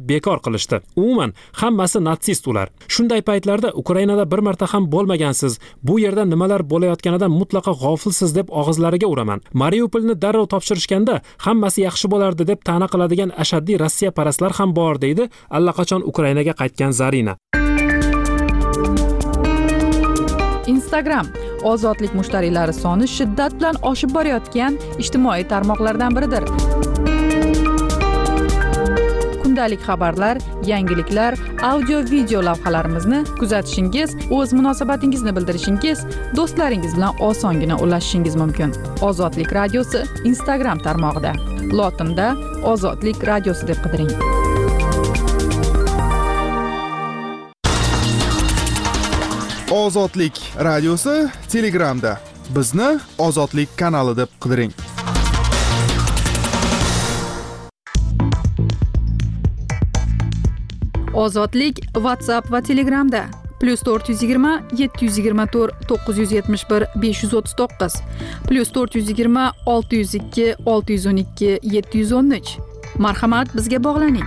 bekor qilishdi. Umuman hammasi natsist ular. Shunday paytlarda Ukrainada bir marta ham bo'lmagansiz, bu yerda nimalar bo'layotganidan mutlaqo g'ofilsiz deb og'izlariga uraman. Mariupolni darrov topshirishganda hammasi yaxshi bo'lardi deb ta'na qiladigan ashaddiy Rossiya parastlar ham bor deydi allaqachon Ukrainaga qaytgan Zarina. Instagram ozodlik mushtariylari soni shiddat bilan oshib borayotgan ijtimoiy tarmoqlardan biridir. Kundalik xabarlar, yangiliklar, audio-video lavhalarimizni kuzatishingiz, o'z munosabatingizni bildirishingiz, do'stlaringiz bilan osongina ulashishingiz mumkin. Ozodlik radiosi Instagram tarmog'ida. Lotinda Ozodlik radiosi deb qidiring. Ozodlik radiosi Telegramda. Bizni Ozodlik kanali deb qidiring. Ozodlik WhatsApp va Telegramda plus to'rt yuz yigirma yetti yuz yigirma to'rt to'qqiz yuz yetmish bir besh yuz o'ttiz to'qqiz plus to'rt yuz yigirma olti yuz ikki olti yuz o'n ikki yetti yuz o'n uch. Marhamat, bizga bog'laning.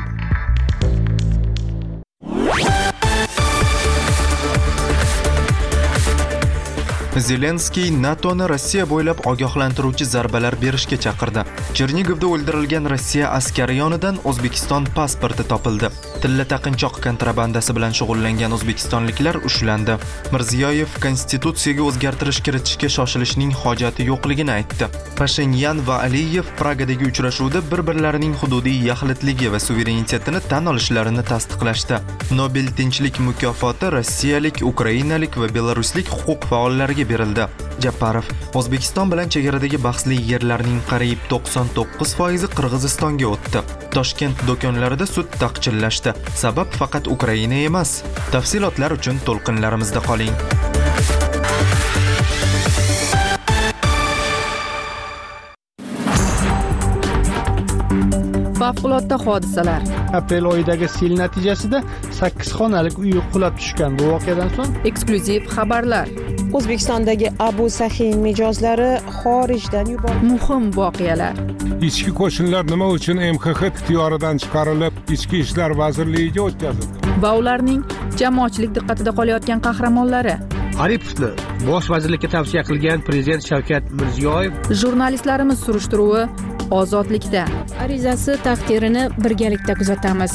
Zelenskiy NATOni Rossiya bo'ylab ogohlantiruvchi zarbalar berishga chaqirdi. Chernigivda o'ldirilgan Rossiya askari yonidan O'zbekiston pasporti topildi. Tilla taqinchoq kontrabandasi bilan shug'ullangan o'zbekistonliklar ushlandi. Mirziyoyev konstitutsiyaga o'zgartirish kiritishga shoshilishning hojati yo'qligini aytdi. Pashinyan va Aliyev Pragadagi uchrashuvda bir-birlarining hududiy yaxlitligi va suverenitetini tan olishlarini tasdiqlashdi. Nobel tinchlik mukofoti rossiyalik, ukrainalik va belaruslik huquq faollariga berildi. Japarov: O'zbekiston bilan chegaradagi bahsli yerlarning qariyb to'qson to'qqiz foizi Qirg'izistonga o'tdi. Toshkent do'konlarida sut taqchillashdi. Sabab faqat Ukraina emas. Tafsilotlar uchun to'lqinlarimizda qoling. Favqulodda hodisalar. Aprel oyidagi sel natijasida sakkiz xonalik uy qulab tushgan. Bu voqeadan so'ng eksklyuziv xabarlar. O'zbekistondagi Abu Sahin mijozlari xorijdan yuborildi. Muhim voqealar. Ichki qo'shinlar nima uchun M X X ixtiyoridan chiqarilib, Ichki ishlar vazirligiga o'tkazildi? Va ularning jamoatchilik diqqatida qolayotgan qahramonlari. Aripovni bosh vazirlikka tavsiya qilgan prezident Shavkat Mirziyoyev. Jurnalistlarimiz surishtiruvi Ozodlikda. Arizasi taqdirini birgalikda kuzatamiz.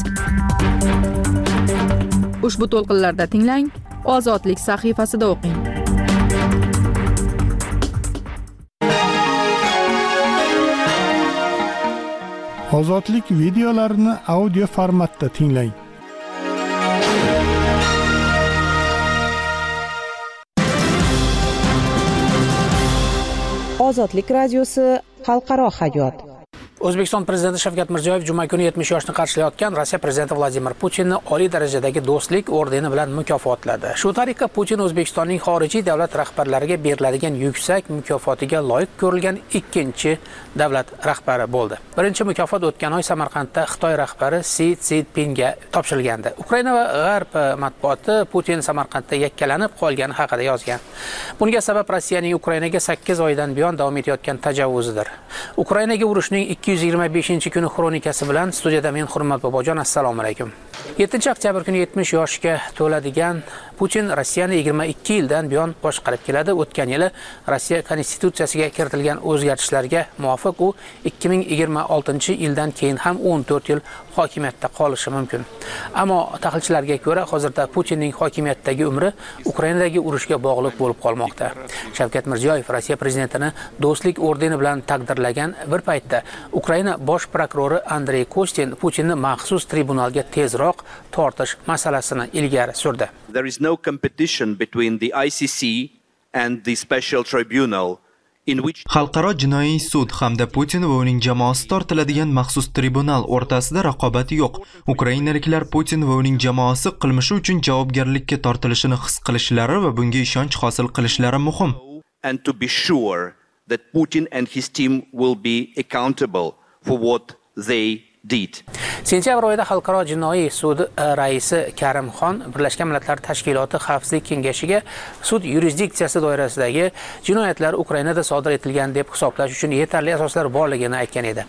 Ushbu to'lqinlarda tinglang, Ozodlik sahifasida o'qing. Ozodlik videolarini audio formatda tinglang. Ozodlik radiosi xalqaro hayot. O'zbekiston prezidenti Shavkat Mirziyoyev juma kuni yetmish yoshni qarshilayotgan Rossiya prezidenti Vladimir Putinni oliy darajadagi do'stlik ordeni bilan mukofotladi. Shu tariqa Putin O'zbekistonning xorijiy davlat rahbarlariga beriladigan yuksak mukofotiga loyiq ko'rilgan ikkinchi davlat rahbari bo'ldi. Birinchi mukofot o'tgan oy Samarqandda Xitoy rahbari Si Szinpinga topshirilgandi. Ukraina va G'arb matbuoti Putin Samarqandda yakkalanib qolgani haqida yozgan. Bunga sabab Rossiyaning Ukrainaga sakkiz oydan buyon davom etayotgan tajovvuzidir. Ukrainaga urushning ikki yuz yigirma beshinchi kuni xronikasi bilan studiyada men Hurmat Bobojon. Assalomu alaykum. yettinchi oktyabr kuni yetmish yoshga to'ladigan Putin Rossiyani yigirma ikki yildan buyon boshqarib keladi. O'tgan yili Rossiya konstitutsiyasiga kiritilgan o'zgartishlarga muvofiq u ikki ming yigirma oltinchi yildan keyin ham o'n to'rt yil hokimiyatda qolishi mumkin. Ammo tahlilchilarga ko'ra, hozirda Putinning hokimiyatdagi umri Ukrainadagi urushga bog'liq bo'lib qolmoqda. Shavkat Mirziyoyev Rossiya prezidentini do'stlik ordeni bilan taqdirlagan bir paytda Ukraina bosh prokurori Andrey Kostin Putinni maxsus tribunalga tezroq tortish masalasini ilgari surdi. There is no competition between the I C C and the special tribunal in which Xalqaro jinoiy sud hamda Putin va uning jamoasi tortiladigan maxsus tribunal o'rtasida raqobat yo'q. Ukrainaliklar Putin va uning jamoasi qilmishi uchun javobgarlikka tortilishini his qilishlari va bunga ishonch hosil qilishlari muhim. And to be sure that Putin and his team will be accountable for what they did. Sentyabr oyida Xalqaro jinoiy sud raisi Karimxon Birlashgan Millatlar Tashkiloti Xavfsizlik kengashiga sud yurisdiksiyasi doirasidagi jinoyatlar Ukrainada sodir etilgan deb hisoblash uchun yetarli asoslar borligini aytgan edi.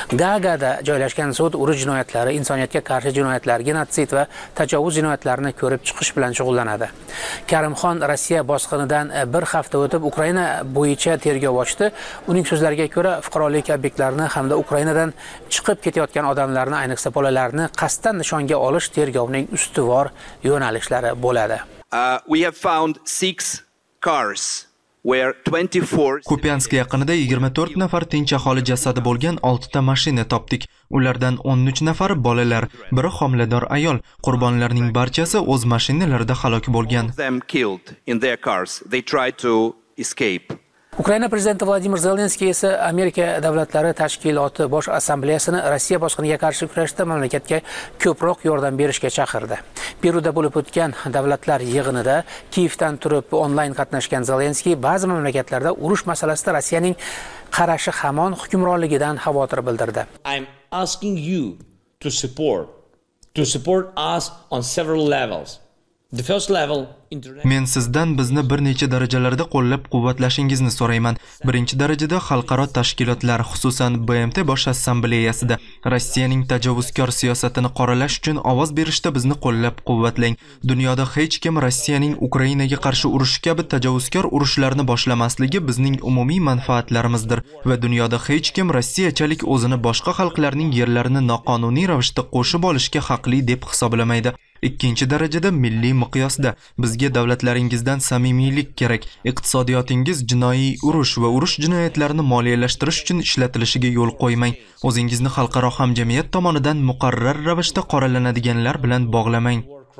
Gagada joylashgan sud urush jinoyatlari, insoniyatga qarshi jinoyatlar, genotsid va tajovuz jinoyatlarini ko'rib chiqish bilan shug'ullanadi. Karimxon Rossiya bosqinidan bir hafta o'tib Ukraina bo'yicha tergov ochdi. Uning so'zlariga ko'ra, fuqarolik obyektlarini hamda Ukrainadan chiqib ketayotgan odamlarni, ayniqsa bolalarni qasddan nishonga olish tergovning ustuvor yo'nalishlari bo'ladi. Uh, we have found six cars where twenty-four Kupiansk yaqinida yigirma to'rt nafar tinch aholi jasadi bo'lgan olti ta mashina topdik. Ulardan o'n uch nafar bolalar, biri homilador ayol. Qurbonlarning barchasi o'z mashinalarida halok bo'lgan. them killed in their cars. They tried to escape. Ukraina prezidenti Vladimir Zelenskiy esa Amerika Davlatlari Tashkiloti Bosh Assambleyasini Rossiya bosqiniga qarshi kurashda mamlakatga ko'proq yordam berishga chaqirdi. Peruda bo'lib o'tgan davlatlar yig'inida Kiyevdan turib onlayn qatnashgan Zelenskiy ba'zi mamlakatlarda urush masalasida Rossiyaning qarashi hamon hukmronligidan xavotir bildirdi. I'm asking you to support to support us on several levels. The first level Men sizdan bizni bir necha darajalarda qo'llab-quvvatlashingizni so'rayman. Birinchi darajada xalqaro tashkilotlar, xususan B M T Bosh Assambleyasida Rossiyaning tajovuzkor siyosatini qoralash uchun ovoz berishda bizni qo'llab-quvvatlang. Dunyoda hech kim Rossiyaning Ukrainaga qarshi urushi kabi tajovuzkor urushlarni boshlamasligi bizning umumiy manfaatlarimizdir va dunyoda hech kim rossiyachalik o'zini boshqa xalqlarning yerlarini noqonuniy ravishda qo'shib olishga haqli deb hisoblamaydi. Ikkinchi darajada milliy miqyosda bizga davlatlaringizdan samimiylik kerak. Iqtisodiyotingiz jinoiy urush va urush jinoyatlarini moliyalashtirish uchun ishlatilishiga yo'l qo'ymang. O'zingizni xalqaro hamjamiyat tomonidan muqarrar ravishda qoralanadiganlar bilan bog'lamang.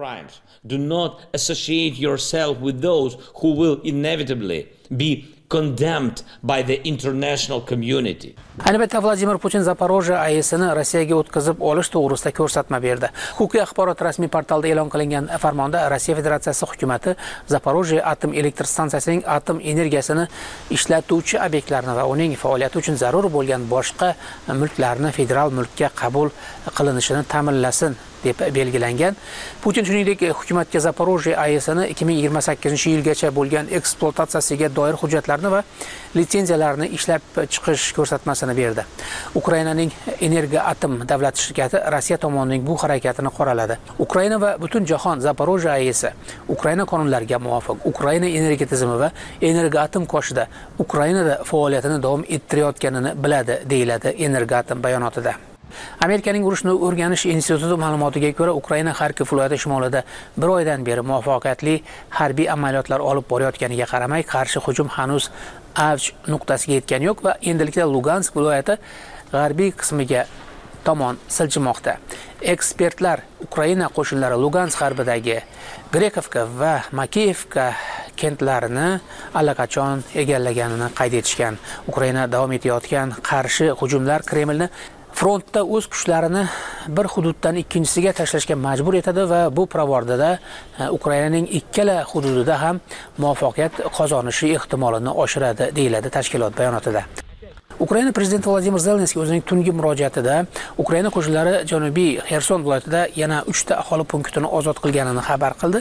Do not associate yourself with those who will inevitably be condemned by the international community. Albatta Vladimir Putin Zaporojye A E S'ni Rossiyaga o'tkazib olish to'g'risida ko'rsatma berdi. Huquqiy axborot rasmiy portalida e'lon qilingan farmonda Rossiya Federatsiyasi hukumatı Zaporojye atom elektr stansiyasining atom energiyasini ishlatuvchi obyektlarni va uning faoliyati uchun zarur bo'lgan boshqa mulklarni federal mulkka qabul qilinishini ta'minlasin deb belgilangan. Putin shuningdek hukumatga Zaporojye A E S'ni ikki ming yigirma sakkizinchi yilgacha bo'lgan ekspluatatsiyasiga doir hujjatlarni va litsenziyalarni ishlab chiqish ko'rsatmasini berdi. Ukrainaning Energoatom davlat shirkati Rossiya tomonining bu harakatini qoraladi. Ukraina va butun jahon Zaporojye A E S Ukraina qonunlariga muvofiq Ukraina energiya tizimi va Energoatom qoshida Ukrainada faoliyatini davom ettirayotganini biladi, deyiladi Energoatom bayonotida. Amerikaning urushni o'rganish instituti ma'lumotiga ko'ra, Ukraina Xarkov viloyati shimolida bir oydan beri muvaffaqiyatli harbiy amaliyotlar olib borayotganiga qaramay, qarshi hujum hanuz avj nuqtasiga yetgani yo'q va endilikda Lugansk viloyati g'arbiy qismiga tomon siljimoqda. Ekspertlar Ukraina qo'shinlari Lugansk g'arbidagi Grekovka va Makeyevka kentlarini allaqachon egallaganini qayd etishgan. Ukraina davom etayotgan qarshi hujumlar Kremlni frontda o'z kuchlarini bir hududdan ikkinchisiga tashlashga majbur etadi va bu pravordada Ukrainaning ikkala hududida ham muvaffaqiyat qozonishi ehtimolini oshiradi, deyiladi tashkilot bayonotida. Ukraina prezidenti Vladimir Zelenskiy o'zining tungi murojaatida Ukraina qo'shinlari Janubiy Xerson viloyatida yana uch ta aholi punktini ozod qilganini xabar qildi.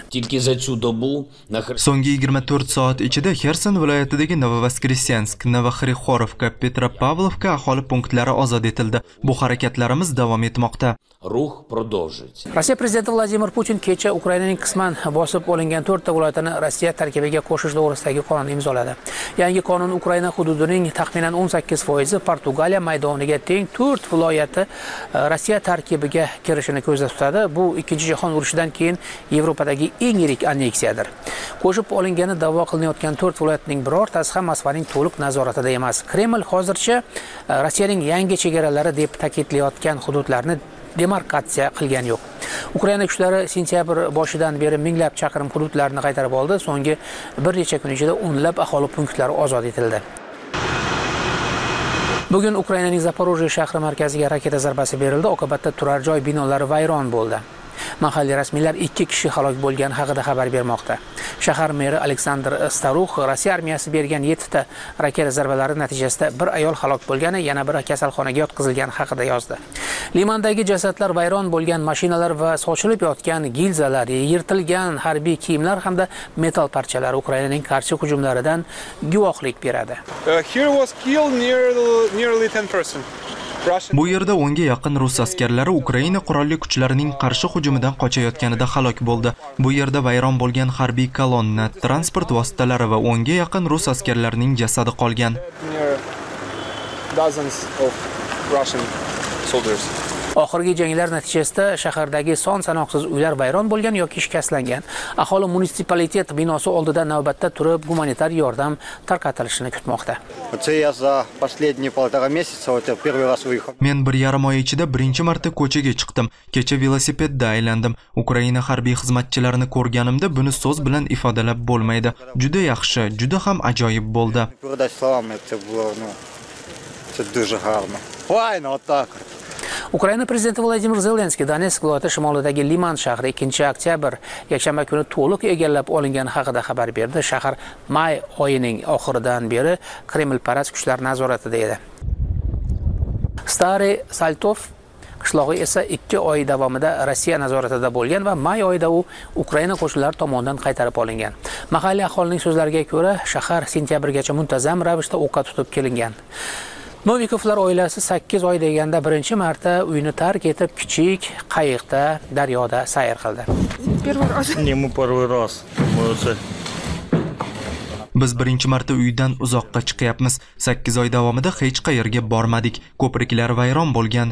So'nggi yigirma to'rt soat ichida Xerson viloyatidagi Novovoskresensk, Novoxrixorovka, Petropavlovka aholi punktlari ozod etildi. Bu harakatlarimiz davom etmoqda. Rossiya prezidenti Vladimir Putin kecha Ukrainaning qisman bosib olingan to'rt ta viloyatini Rossiya tarkibiga qo'shish to'g'risidagi qonun imzoladi. Yangi qonun Ukraina hududining taxminan o'n sakkiz foizi Portugaliya maydoniga teng to'rt viloyati Rossiya tarkibiga kirishini ko'zda tutadi. Bu ikkinchi jahon urushidan keyin Yevropadagi eng yirik anneksiyadir. Qo'shib olingani da'vo qilinayotgan to'rt viloyatning birortasi ham Moskvaning to'liq nazoratida emas. Kreml hozircha Rossiyaning yangi chegaralari deb ta'kidlayotgan hududlarni demarkatsiya qilgan yo'q. Ukraina kuchlari sentyabr boshidan beri minglab chaqirim hududlarni qaytarib oldi. So'nggi bir necha kun ichida o'nlab aholi punktlari ozod etildi. Bugun Ukrainaning Zaporojye shahri markaziga raketa zarbasi berildi. Oqibatda turar joy binolari vayron bo'ldi. Mahalliy rasmiylar ikki kishi halok bo'lgani haqida xabar bermoqda. Shahar meri Aleksandr Starux Rossiya armiyasi bergan yetti ta raketa zarbalari natijasida bir ayol halok bo'lgani, yana biri kasalxonaga yotqizilgani haqida yozdi. Limandagi jasadlar, vayron bo'lgan mashinalar va sochilib yotgan gilzalar, yirtilgan harbiy kiyimlar hamda metal parchalari Ukrainaning qarshi hujumlaridan guvohlik beradi. Uh, here was killed nearly, nearly ten person. Bu yerda o'nga yaqin rus askarlari Ukraina qurolli kuchlarining qarshi hujumidan qochayotganida halok bo'ldi. Bu yerda vayron bo'lgan harbiy kolonna, transport vositalari va o'nga yaqin rus askarlarining jasadi qolgan. Oxirgi janglar natijasida shahardagi son sanoqsiz uylar vayron bo'lgan yoki shikastlangan. Aholi munitsipalitet binosi oldida navbatda turib gumanitar yordam tarqatilishini kutmoqda. Men bir yarim oy ichida birinchi marta ko'chaga chiqdim. Kecha velosipedda aylandim. Ukraina harbiy xizmatchilarini ko'rganimda buni so'z bilan ifodalab bo'lmaydi. Juda yaxshi, juda ham ajoyib bo'ldi. Ukraina prezidenti Vladimir Zelenskiy Donetsk viloyati shimolidagi Liman shahri ikkinchi oktyabr yakshanba kuni to'liq egallab olingani haqida xabar berdi. Shahar may oyining oxiridan beri Kremlparast kuchlar nazoratida edi. Stary Saltov qishlog'i esa ikki oy davomida Rossiya nazoratida bo'lgan va may oyida u Ukraina qo'shinlari tomonidan qaytarib olingan. Mahalliy aholining so'zlariga ko'ra, shahar sentyabrgacha muntazam ravishda o'qqa tutib kelingan. Novikovlar oilasi sakkiz oy deganda birinchi marta uyini tark etib kichik qayiqda daryoda sayr qildi. Biz birinchi marta uydan uzoqqa chiqyapmiz. sakkiz oy davomida hech qayerga bormadik. Ko'priklar vayron bo'lgan.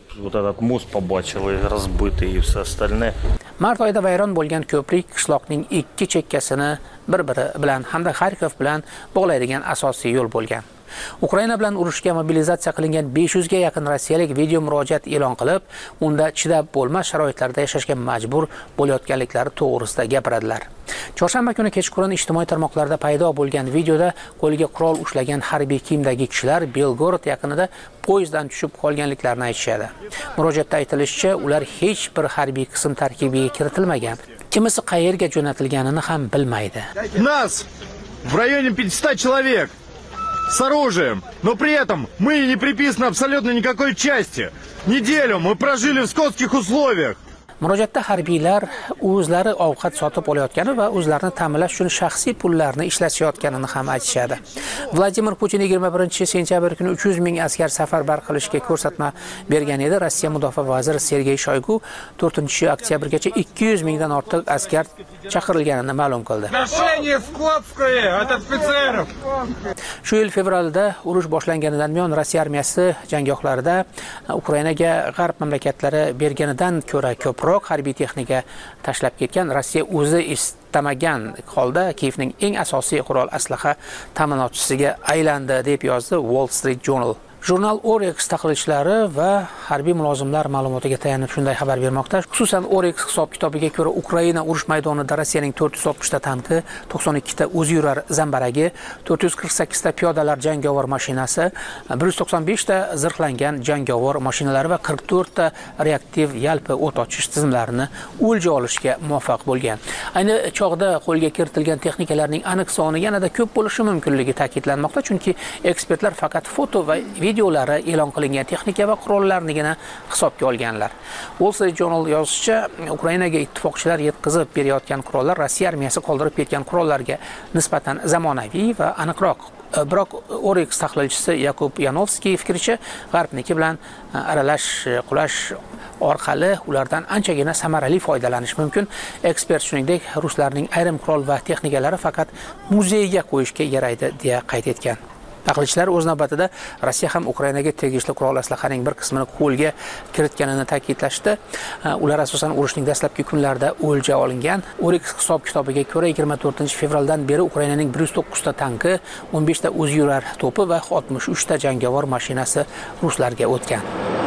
Mart oyida vayron bo'lgan ko'prik qishloqning ikki chekkasini bir-biri bilan hamda Xarkov bilan bog'laydigan asosiy yo'l bo'lgan. Ukraina bilan urushga mobilizatsiya qilingan besh yuz ga yaqin rossiyalik video murojaat e'lon qilib, unda chidab bo'lmas sharoitlarda yashashga majbur bo'layotganliklari to'g'risida gapiradilar. Chorshanba kuni kechqurun ijtimoiy tarmoqlarda paydo bo'lgan videoda qo'liga qurol ushlagan harbiy kiyimdagi kishilar Belgorod yaqinida poyezddan tushib qolganliklarini aytishadi. Murojaatda aytilishicha, ular hech bir harbiy qism tarkibiga kiritilmagan. Kimisi qayerga jo'natilganini ham bilmaydi. Нас в районе пятисот человек с оружием, но при этом мы не приписаны абсолютно никакой части. Неделю мы прожили в скотских условиях. Murojaatda harbiylar o'zlari ovqat sotib olayotgani va o'zlarini ta'minlash uchun shaxsiy pullarni ishlatishayotganini ham aytishadi. Vladimir Putin yigirma birinchi sentyabr kuni uch yuz ming askar safarbar qilishga ko'rsatma bergan edi. Rossiya mudofaa vaziri Sergey Shoygu to'rtinchi oktyabrgacha ikki yuz mingdan ortiq askar chaqirilganini ma'lum qildi. Shu yil fevralda urush boshlanganidan buyon Rossiya armiyasi janggohlarida Ukrainaga g'arb mamlakatlari berganidan ko'ra ko'proq harbiy texnika tashlab ketgan. Rossiya o'zi istamagan holda Kiyevning eng asosiy qurol aslaha ta'minotchisiga aylandi, deb yozdi Wall Street Journal. Jurnal Oryx tahlilchilari va harbiy mulozimlar ma'lumotiga tayanib shunday xabar bermoqda. Xususan, Oryx hisob-kitobiga ko'ra Ukraina urush maydonida Rossiyaning to'rt yuz oltmish ta tanki, to'qson ikki ta o'ziyurar zambaragi, to'rt yuz qirq sakkiz ta piyodalar jangovar mashinasi, bir yuz to'qson besh ta zirhlangan jangovar mashinalari va qirq to'rt ta reaktiv yalpi o't ochish tizimlarini o'lja olishga muvaffaq bo'lgan. Ayni chog'da qo'lga kiritilgan texnikalarning aniq soni yanada ko'p bo'lishi mumkinligi ta'kidlanmoqda, chunki ekspertlar faqat foto va videolari e'lon qilingan texnika va qurollarnigina hisobga olganlar. Wall Street Journal yozishicha, Ukrainaga ittifoqchilar yetkazib berayotgan qurollar Rossiya armiyasi qoldirib ketgan qurollarga nisbatan zamonaviy va aniqroq. Biroq Oryx tahlilchisi Yakub Yanovskiy fikricha, g'arbniki bilan aralash qulash orqali ulardan anchagina samarali foydalanish mumkin. Ekspert shuningdek, ruslarning ayrim qurol va texnikalari faqat muzeyga qo'yishga yaraydi deya qayd etgan. Tahlilchilar o'z navbatida Rossiya ham Ukrainaga tegishli qurol aslahaning bir qismini qo'lga kiritganini ta'kidlashdi. Ular asosan urushning dastlabki kunlarida o'lja olingan. Oryx hisob-kitobiga ko'ra yigirma to'rtinchi fevraldan beri Ukrainaning bir yuz to'qqiz ta tanki, o'n besh ta o'ziyurar to'pi va oltmish uch ta jangovar mashinasi ruslarga o'tgan.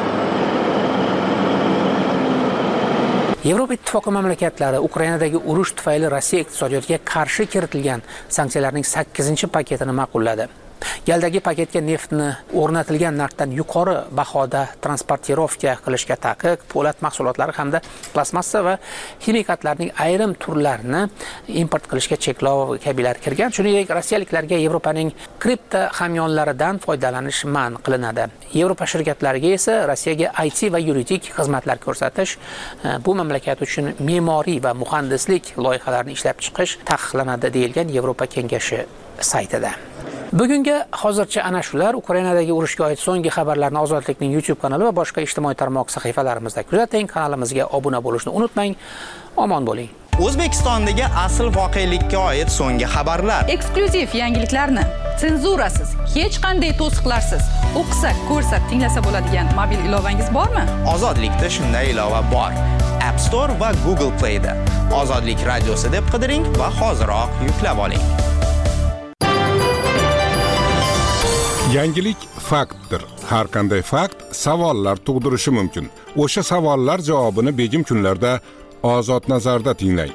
Yevropa Ittifoqi mamlakatlari Ukrainadagi urush tufayli Rossiya iqtisodiyotiga qarshi kiritilgan sanksiyalarning sakkizinchi paketini ma'qulladi. Galdagi paketga neftni o'rnatilgan narxdan yuqori bahoda transportirovka qilishga taqiq, po'lat mahsulotlari hamda plastmassa va ximikatlarning ayrim turlarini import qilishga cheklov kabilar kirgan. Shuningdek, rossiyaliklarga Yevropaning kripto hamyonlaridan foydalanish man qilinadi. Yevropa shirkatlariga esa Rossiyaga I T va yuridik xizmatlar ko'rsatish, bu mamlakat uchun me'moriy va muhandislik loyihalarini ishlab chiqish taqiqlanadi, deyilgan Yevropa kengashi saytida. Bugungi hozircha ana shular. Ukrainadagi urushga oid so'nggi xabarlarni Ozodlikning YouTube kanali va boshqa ijtimoiy tarmoq sahifalarimizda kuzating. Kanalimizga obuna bo'lishni unutmang. Omon bo'ling. O'zbekistondagi asl voqelikka oid so'nggi xabarlar. Eksklyuziv yangiliklarni senzurasiz, hech qanday to'siqlarsiz o'qisa, ko'rsa, tinglasa bo'ladigan mobil ilovangiz bormi? Ozodlikda shunday ilova bor. App Store va Google Play da. Ozodlik radiosi deb qidiring va hoziroq yuklab oling. Yangilik faktdir. Har qanday fakt savollar tug'dirishi mumkin. O'sha savollar javobini begim kunlarda Ozod nazarda tinglang.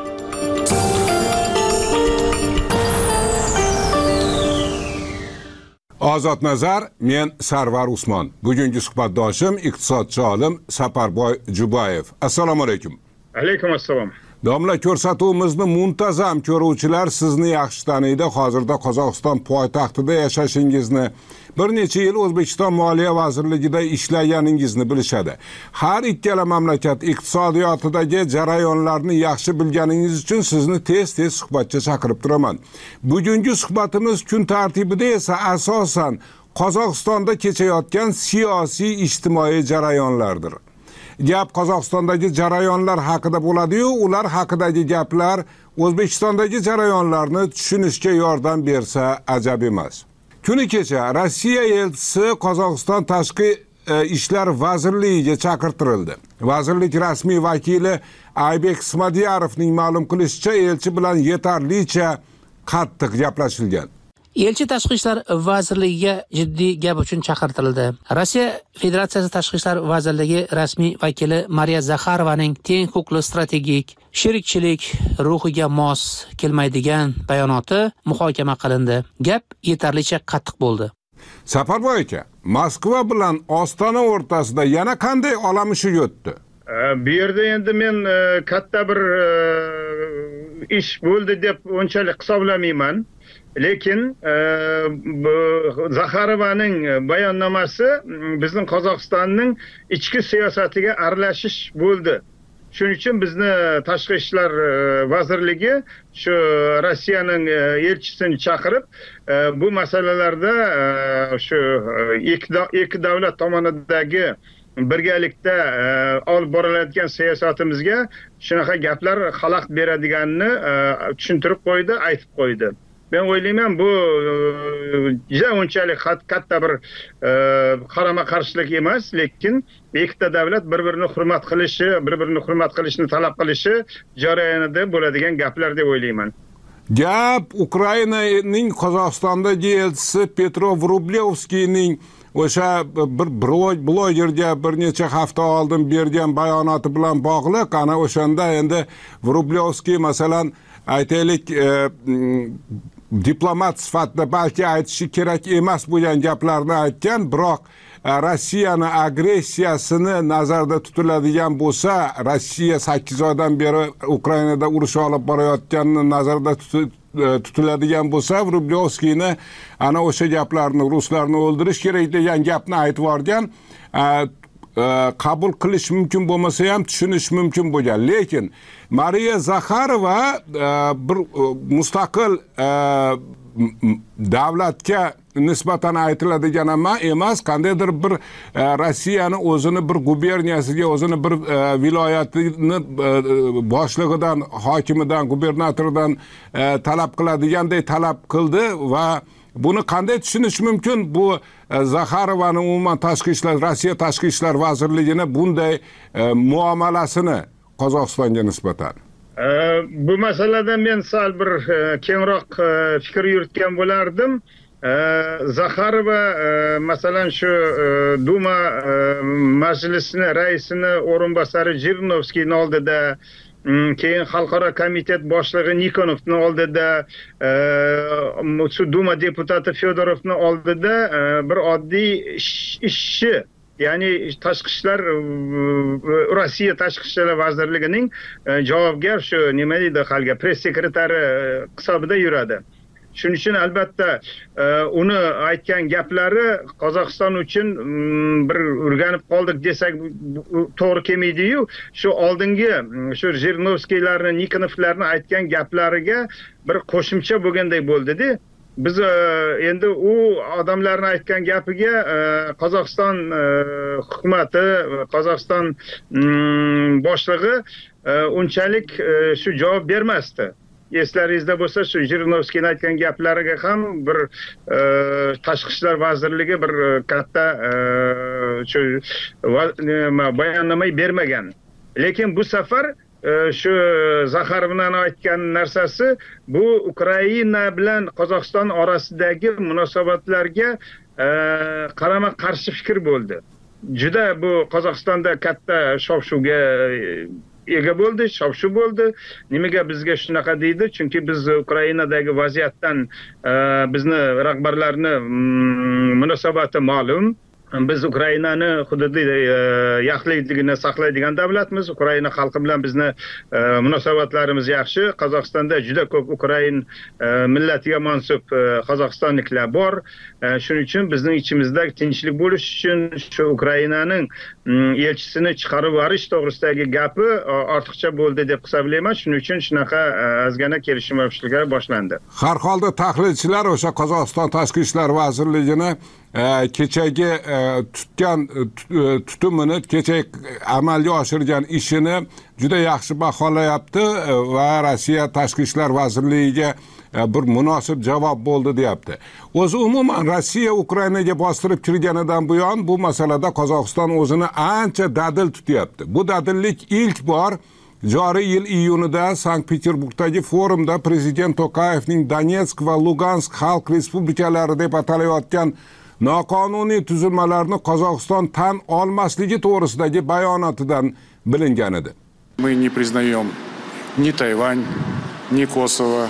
Ozod nazar, men Sarvar Usmon. Bugungi suhbatdoshim iqtisodchi olim Saparboy Jubayev. Assalomu alaykum. Alaykum assalom. Domla, ko'rsatuvimizni muntazam ko'ruvchilar sizni yaxshi taniydi. Hozirda Qozog'iston poytaxtida yashashingizni, bir necha yil O'zbekiston Moliya vazirligida ishlaganingizni bilishadi. Har ikkala mamlakat iqtisodiyotidagi jarayonlarni yaxshi bilganingiz uchun sizni tez-tez suhbatga chaqirib turaman. Bugungi suhbatimiz kun tartibida esa asosan Qozog'istonda kechayotgan siyosiy ijtimoiy jarayonlardir. Gap Qozog'istondagi jarayonlar haqida bo'ladi-yu, ular haqidagi gaplar O'zbekistondagi jarayonlarni tushunishga yordam bersa ajab emas. Kuni kecha Rossiya elchisi Qozog'iston tashqi ishlar vazirligiga chaqirtirildi. Vazirlik rasmiy vakili Aybek Ismadiyarovning ma'lum qilishicha, elchi bilan yetarlicha qattiq gaplashilgan. Elchi tashqi ishlar vazirligiga jiddiy gap uchun chaqirtirildi. Rossiya Federatsiyasi tashqi ishlar vazirligi rasmiy vakili Mariya Zakharovaning teng huquqli strategik sherikchilik ruhiga mos kelmaydigan bayonoti muhokama qilindi. Gap yetarlicha qattiq bo'ldi. Saparboy aka, Moskva bilan Ostona o'rtasida yana qanday olamishish o'tdi? Bu yerda endi men katta bir ish bo'ldi deb unchalik hisoblamayman. Lekin Zakharovaning bayonnomasi bizning Qozog'istonning ichki siyosatiga aralashish bo'ldi. Shuning uchun bizni tashqi ishlar vazirligi shu Rossiyaning elchisini chaqirib, bu masalalarda shu ikki davlat tomonidagi birgalikda olib boriladigan siyosatimizga shunaqa gaplar xalaqit beradiganini tushuntirib qo'ydi, aytib qo'ydi. Ben o'ylayman bu juda unchalik katta bir qarama qarshilik emas, lekin ikkita davlat bir-birini hurmat qilishi, bir-birini hurmat qilishni talab qilishi jarayonida bo'ladigan gaplar deb o'ylayman. Gap Ukrainaning Qozog'istondagi elchisi Petro Vrublevskiyning o'sha bir blogerga bir necha hafta oldin bergan bayonoti bilan bog'liq. Ana o'shanda endi Vrublevskiy masalan aytaylik diplomat sifatida balki aytishi kerak emas bo'lgan gaplarni aytgan, biroq Rossiyani agressiyasini nazarda tutiladigan bo'lsa, Rossiya sakkiz oydan beri Ukrainada urush olib borayotganini nazarda tutiladigan bo'lsa, Vrublevskiyni ana o'sha gaplarni, ruslarni o'ldirish kerak degan gapni aytib yorgan, qabul qilish mumkin bo'lmasa ham tushunish mumkin bo'lgan. Lekin Mariya Zakharova bir mustaqil davlatga nisbatan aytiladigan emas, qandaydir bir Rossiyani o'zini bir guberniyasiga, o'zini bir viloyatini boshlig'idan, hokimidan, gubernatoridan talab qiladiganday talab qildi va buni qanday tushunish mumkin? Bu Zakharovani umuman tashqi ishlar, Rossiya tashqi ishlar vazirligini bunday muomalasini Qozog'istonga nisbatan. Bu masalada men sal bir kengroq fikr yuritgan bo'lardim. Zakharova masalan shu Duma majlisini raisini o'rinbosari Jirnovskiyning oldida, keyin xalqaro komitet boshlig'i Nikonovning oldida, shu Duma deputati Fedorovning oldida bir oddiy ishchi, ya'ni tashqi ishlar Rossiya tashqi ishlar vazirligining javobgar shu nima deydi halga press sekretari hisobida yuradi. Shuning uchun albatta uni aytgan gaplari Qozog'iston uchun bir o'rganib qoldik desak to'g'ri kelmaydi-yu, shu oldingi shu Jirnovskiylarni, Nikonovlarni aytgan gaplariga bir qo'shimcha bo'lganday bo'ldi-da. biz endi u odamlarning aytgan gapiga Qozog'iston hukumati, Qozog'iston boshlig'i unchalik shu javob bermasdi. Eslaringizda bo'lsa, shu Jirinovskiyning aytgan gaplariga ham bir tashqi ishlar vazirligi bir katta shu bayonnoma bermagan. Lekin bu safar shu Zaxarovning aytgan narsasi bu Ukraina bilan Qozog'iston orasidagi munosabatlarga qarama-qarshi fikr bo'ldi. Juda bu Qozog'istonda katta shov-shuvga ega bo'ldi, shov-shuv bo'ldi. Nimaga bizga shunaqa deydi? Chunki biz Ukrainadagi vaziyatdan bizni rahbarlarning munosabati ma'lum. Biz Ukrainani hududiy yaxlitligini saqlaydigan davlatmiz. Ukraina xalqi bilan bizni munosabatlarimiz yaxshi. Qozog'istonda juda ko'p Ukrain millatiga mansub qozog'istonliklar bor. Shuning uchun bizning ichimizda tinchlik bo'lish uchun shu Ukrainaning elchisini chiqarib yuborish to'g'risidagi gapi ortiqcha bo'ldi deb hisoblayman. Shuning uchun shunaqa ozgina kelishmovchiliklar boshlandi. Har holda tahlilchilar o'sha Qozog'iston Tashqi ishlar vazirligini kechagi tutgan tutumini, kechagi amalga oshirgan ishini juda yaxshi baholayapti va Rossiya Tashqi ishlar vazirligiga bir munosib javob bo'ldi deyapti. O'zi umuman Rossiya Ukrainaga bostirib kirganidan buyon bu masalada Qozog'iston o'zini ancha dadil tutyapti. Bu dadillik ilk bor joriy yil iyunida Sankt-Peterburgdagi forumda prezident Tokayevning Donetsk va Lugansk xalq respublikalari deb atalayotgan noqonuniy tuzilmalarni Qozog'iston tan olmasligi to'g'risidagi bayonotidan bilingan edi. Мы не признаем ни Тайвань, ни Kosovo,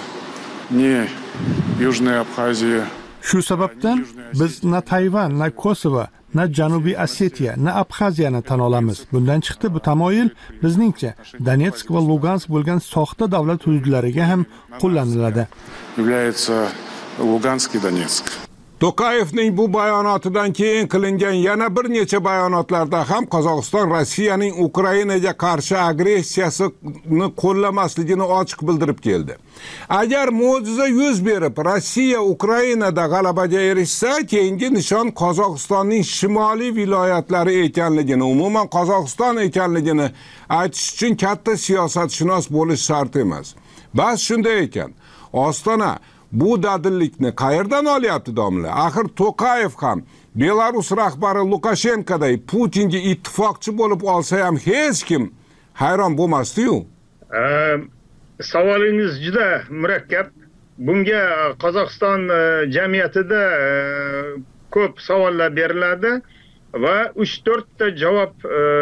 ni Yujnoy Abxaziya. Shu sababdan biz na Tayvan, na Kosovo, na Janubiy Osetiya, na Abxaziyani tan olamiz. Bundan chiqdi bu tamoyil bizningcha Donetsk va Lugansk bo'lgan soxta davlat hududlariga ham qo'llaniladi. Является Lugansk и Donetsk. Tokayevning bu bayonotidan keyin qilingan yana bir necha bayonotlarda ham Qozog'iston Rossiyaning Ukrainaga qarshi agressiyasini qo'llamasligini ochiq bildirib keldi. Agar mo'jiza yuz berib Rossiya Ukrainada g'alabaga erishsa, keyingi nishon Qozog'istonning shimoliy viloyatlari ekanligini, umuman Qozog'iston ekanligini aytish uchun katta siyosatshunos bo'lish shart emas. Bas shunday ekan, Ostona bu dadillikni qayerdan olyapti domla? Axir Tokayev ham Belarus rahbari Lukashenkoday Putinga ittifoqchi bo'lib olsa ham hech kim hayron bo'lmasdi-yu. Savolingiz juda murakkab. Bunga Qozog'iston jamiyatida ko'p savollar beriladi va uch to'rt ta javob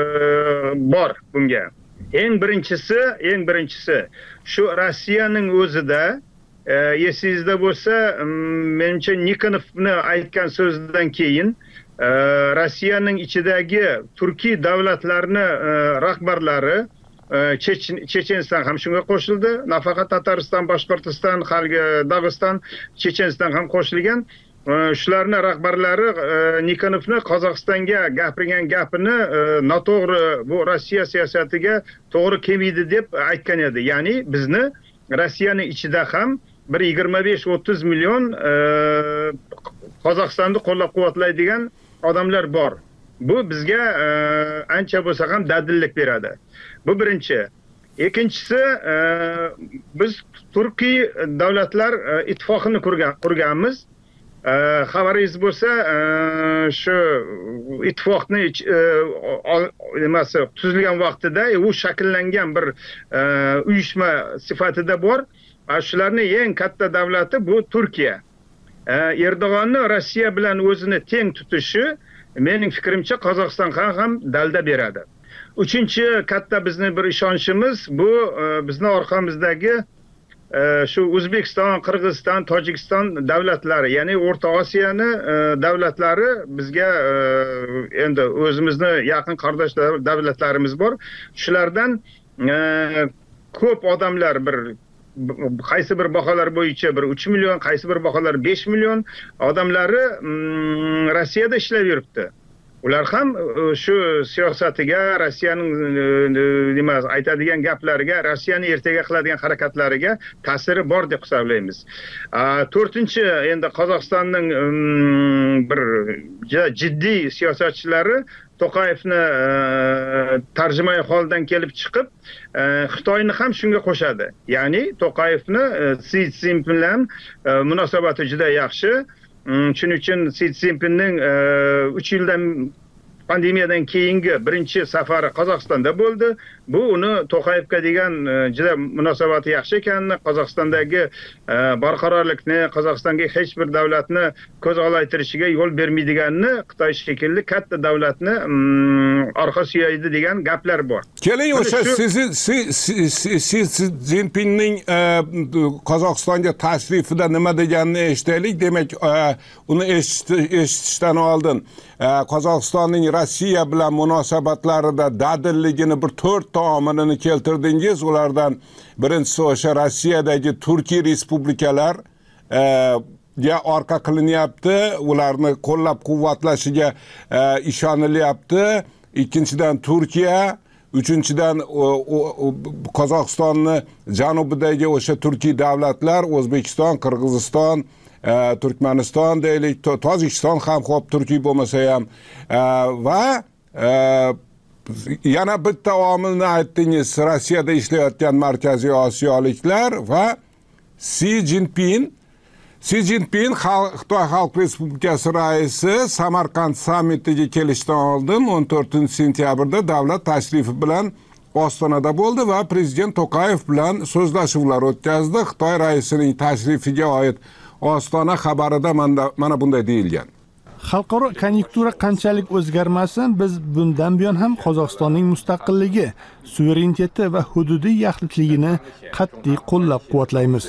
bor bunga. Eng birinchisi, eng birinchisi shu Rossiyaning o'zida esingizda bo'lsa, menimcha Nikonovni aytgan so'zidan keyin Rossiyaning ichidagi turkiy davlatlarni rahbarlari Checheniston ham shunga qo'shildi. Nafaqat Tatariston, Boshqirdiston, haligi Dag'iston, Checheniston ham qo'shilgan. Shularni rahbarlari Nikonovni Qozog'istonga gapirgan gapini noto'g'ri, bu Rossiya siyosatiga to'g'ri kelmaydi deb aytgan edi. Ya'ni bizni Rossiyaning ichida ham bir yigirma besh o'ttiz million Qozog'istonni qo'llab-quvvatlaydigan odamlar bor. Bu bizga ancha bo'lsa ham dadillik beradi. Bu birinchi. Ikkinchisi, biz Turkiy davlatlar ittifoqini qurganmiz. Xabaringiz bo'lsa, shu ittifoqni nimasi tuzilgan vaqtida u shakllangan bir uyushma sifatida bor. Shularning eng katta davlati bu Turkiya. Erdo'g'onni Rossiya bilan o'zini teng tutishi mening fikrimcha Qozog'istonga ham dalda beradi. Uchinchi katta bizning bir ishonchimiz bu bizni orqamizdagi shu O'zbekiston, Qirg'iziston, Tojikiston davlatlari, ya'ni O'rta Osiyoni davlatlari bizga endi o'zimizni yaqin qardosh davlatlarimiz bor. Shulardan ko'p odamlar bir qaysi bir baholar bo'yicha bir uch million, qaysi bir baholar besh million odamlari Rossiyada ishlab yuribdi. ular ham shu siyosatiga, Rossiyaning nima aytadigan gaplariga, Rossiyani ertaga qiladigan harakatlariga ta'siri bor deb hisoblaymiz. to'rtinchi endi Qozog'istonning bir jiddiy siyosatchilari To'qayevni tarjimai holdan kelib chiqib, Xitoyni ham shunga qo'shadi. Ya'ni To'qayevni Si Szinpin bilan munosabati juda yaxshi. Shuning uchun Si Szinpinning uch yildan pandemiyadan keyingi birinchi safari Qozog'istonda bo'ldi. Bu uni To'qayevga degan juda munosabati yaxshi ekanini, Qozog'istondagi barqarorlikni, Qozog'istonga hech bir davlatni ko'z olaytirishiga yo'l bermaydiganini, Xitoy shekilli katta davlatni orqa suyaydi degan gaplar bor. Keling, o'sha sizni Si Szinpinning Qozog'istonga tashrifida nima deganini eshitaylik. Demak, uni eshitishdan oldin Qozog'istonning Rossiya bilan munosabatlarida dadilligini bir to'rt omilini keltirdingiz. Ulardan birinchisi o'sha Rossiyadagi Turkiy respublikalar ga orqa qilinyapti, ularni qo'llab-quvvatlashiga ishonilyapti. Ikkinchidan Turkiya, uchinchidan Qozog'istonni janubidagi o'sha turkiy davlatlar, O'zbekiston, Qirg'iziston, Turkmaniston deylik, Tojikiston ham xo'p, Turkiy bo'lmasa ham va yana bitta omilni aytdingiz, Rossiyada ishlayotgan Markaziy Osiyoliklar va Si Szinpin. Si Szinpin Xitoy Xalq Respublikasi raisi Samarqand sammitiga kelishdan oldin o'n to'rtinchi sentyabrda davlat tashrifi bilan Ostonada bo'ldi va prezident To'qayev bilan so'zlashuvlar o'tkazdi. Xitoy raisining tashrifiga oid Ostona xabarida mana bunday deyilgan. Xalqaro konjunktura qanchalik o'zgarmasin, biz bundan buyon ham Qozog'istonning mustaqilligi, suvereniteti va hududiy yaxlitligini qat'iy qo'llab-quvvatlaymiz.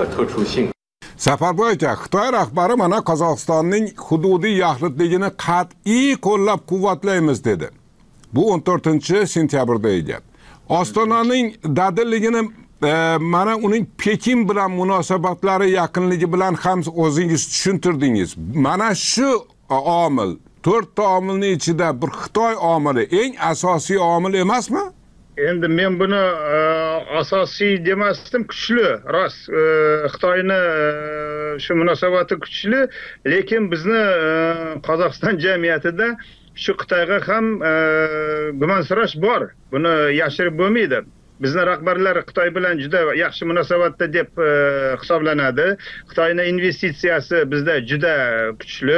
Safarboy aka, Xitoy rahbari mana Qozog'istonning hududiy yaxlitligini qat'iy qo'llab-quvvatlaymiz dedi. Bu o'n to'rtinchi sentyabrda gap. Ostonaning dadilligini mana uning Pekin bilan munosabatlari yaqinligi bilan ham o'zingiz tushuntirdingiz. Mana shu omil, to'rtta omilning ichida bir Xitoy omili eng asosiy omil emasmi? Endi men buni asosiy demasdim, kuchli, rost. Xitoyni shu munosabati kuchli, lekin bizni Qozog'iston jamiyatida shu Xitoyga ham gumonsirash bor. Buni yashirib bo'lmaydi. Bizni rahbarlar Xitoy bilan juda yaxshi munosabatda deb hisoblanadi. Xitoyning investitsiyasi bizda juda kuchli.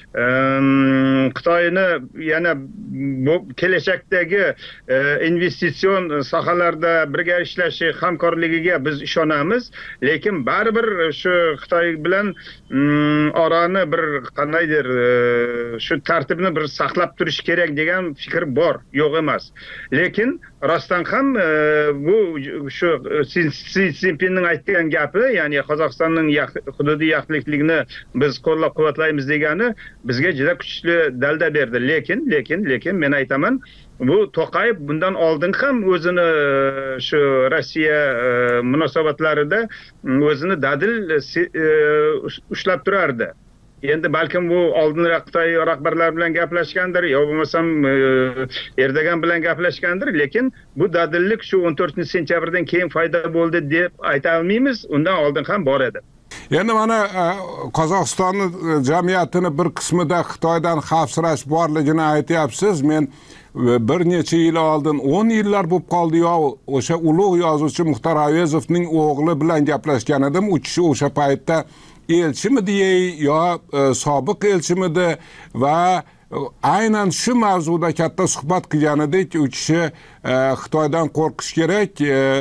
Xitoyni yana kelajakdagi investitsion sohalarda birga ishlashi, hamkorligiga biz ishonamiz. Lekin baribir shu Xitoy bilan orani bir qandaydir shu tartibni bir saqlab turish kerak degan fikr bor, yo'q emas. Lekin rostdan ham bu shu Si Szinpinning aytgan gapi, ya'ni Qozog'istonning hududiy yaxlitligini biz qo'llab-quvvatlaymiz degani bizga juda kuchli dalda berdi. Lekin, lekin, lekin men aytaman, bu To'qayev bundan oldin ham o'zini shu Rossiya munosabatlarida o'zini dadil ushlab turardi. Endi balkim bu oldinroq Xitoy rahbarlari bilan gaplashgandir, yo bo'lmasam Erdogan bilan gaplashgandir, lekin bu dadillik shu o'n to'rtinchi sentyabrdan keyin foyda bo'ldi deb ayta olmaymiz, undan oldin ham bor edi. Endi mana Qozog'iston jamiyatini bir qismida Xitoydan xavfsirash borligini aytyapsiz. Men bir necha yil oldin, o'n yillar bo'lib qoldi, yo o'sha ulug' yozuvchi Muxtor Avezovning o'g'li bilan gaplashgan edim. U kishi o'sha paytda elchimidi yo sobiq elchimidi va aynan shu mavzuda katta suhbat qilgan edik. U kishi Xitoydan qo'rqish kerak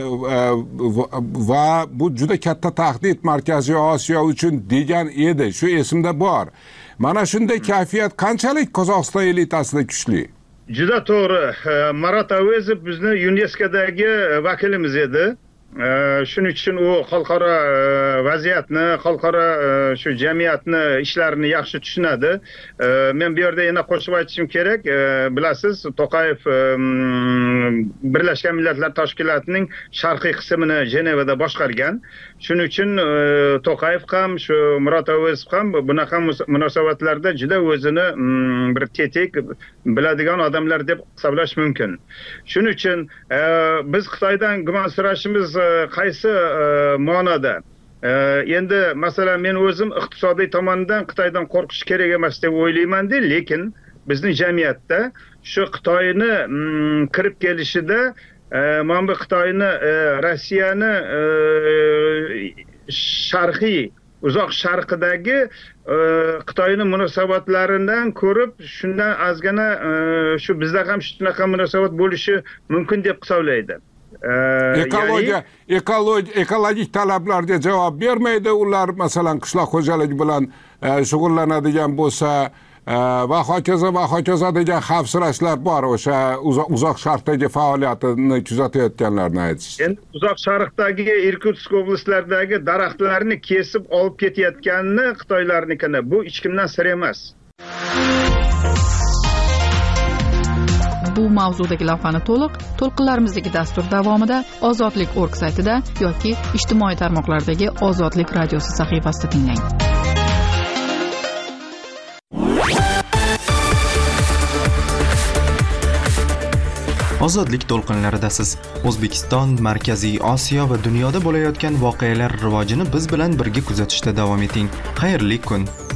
va bu juda katta tahdid Markaziy Osiyo uchun degan edi. Shu esimda bor. Mana shunday kayfiyat qanchalik Qozog'iston elitasida kuchli? Juda to'g'ri. Marat Avezov bizni YuNESKOdagi vakilimiz edi. shuning uchun u xalqaro vaziyatni, xalqaro shu jamiyatni ishlarini yaxshi tushunadi. Men bu yerda yana qo'shib aytishim kerak. Bilasiz, To'qayev Birlashgan Millatlar Tashkilotining sharqiy qismini Jenevada boshqargan. Shuning uchun To'qayev ham, shu Murod Avazov ham bunaqa munosabatlarda juda o'zini bir tetik biladigan odamlar deb hisoblash mumkin. Shuning uchun biz Xitoydan gumonsirashimiz qaysi ma'noda? Endi masalan men o'zim iqtisodiy tomondan Xitoydan qo'rqish kerak emas deb o'ylayman-da, lekin bizning jamiyatda shu Xitoyni kirib kelishida mana bu Xitoyni Rossiyani sharqiy uzoq sharqidagi Xitoyning munosabatlaridan ko'rib, shundan ozgina shu bizda ham shunaqa munosabat bo'lishi mumkin deb hisoblaydi. Ekologiya, ekologiya, ekologik talablarga javob bermaydi. Ular masalan qishloq xo'jaligi bilan shug'ullanadigan bo'lsa va hokazo va hokazo degan xavfsirashlar bor. O'sha uzoq sharqdagi faoliyatini kuzatayotganlarni aytish. Endi uzoq sharqdagi Irkutsk oblastlaridagi daraxtlarni kesib olib ketayotganini Xitoylarnikini bu hech kimdan sir emas. Bu mavzudagi lavhani to'liq to'lqinlarimizdagi dastur davomida ozodlik org saytida yoki ijtimoiy tarmoqlardagi Ozodlik radiosi sahifasida tinglang. Ozodlik to'lqinlaridasiz. O'zbekiston, Markaziy Osiyo va dunyoda bo'layotgan voqealar rivojini biz bilan birga kuzatishda davom eting. Xayrli kun.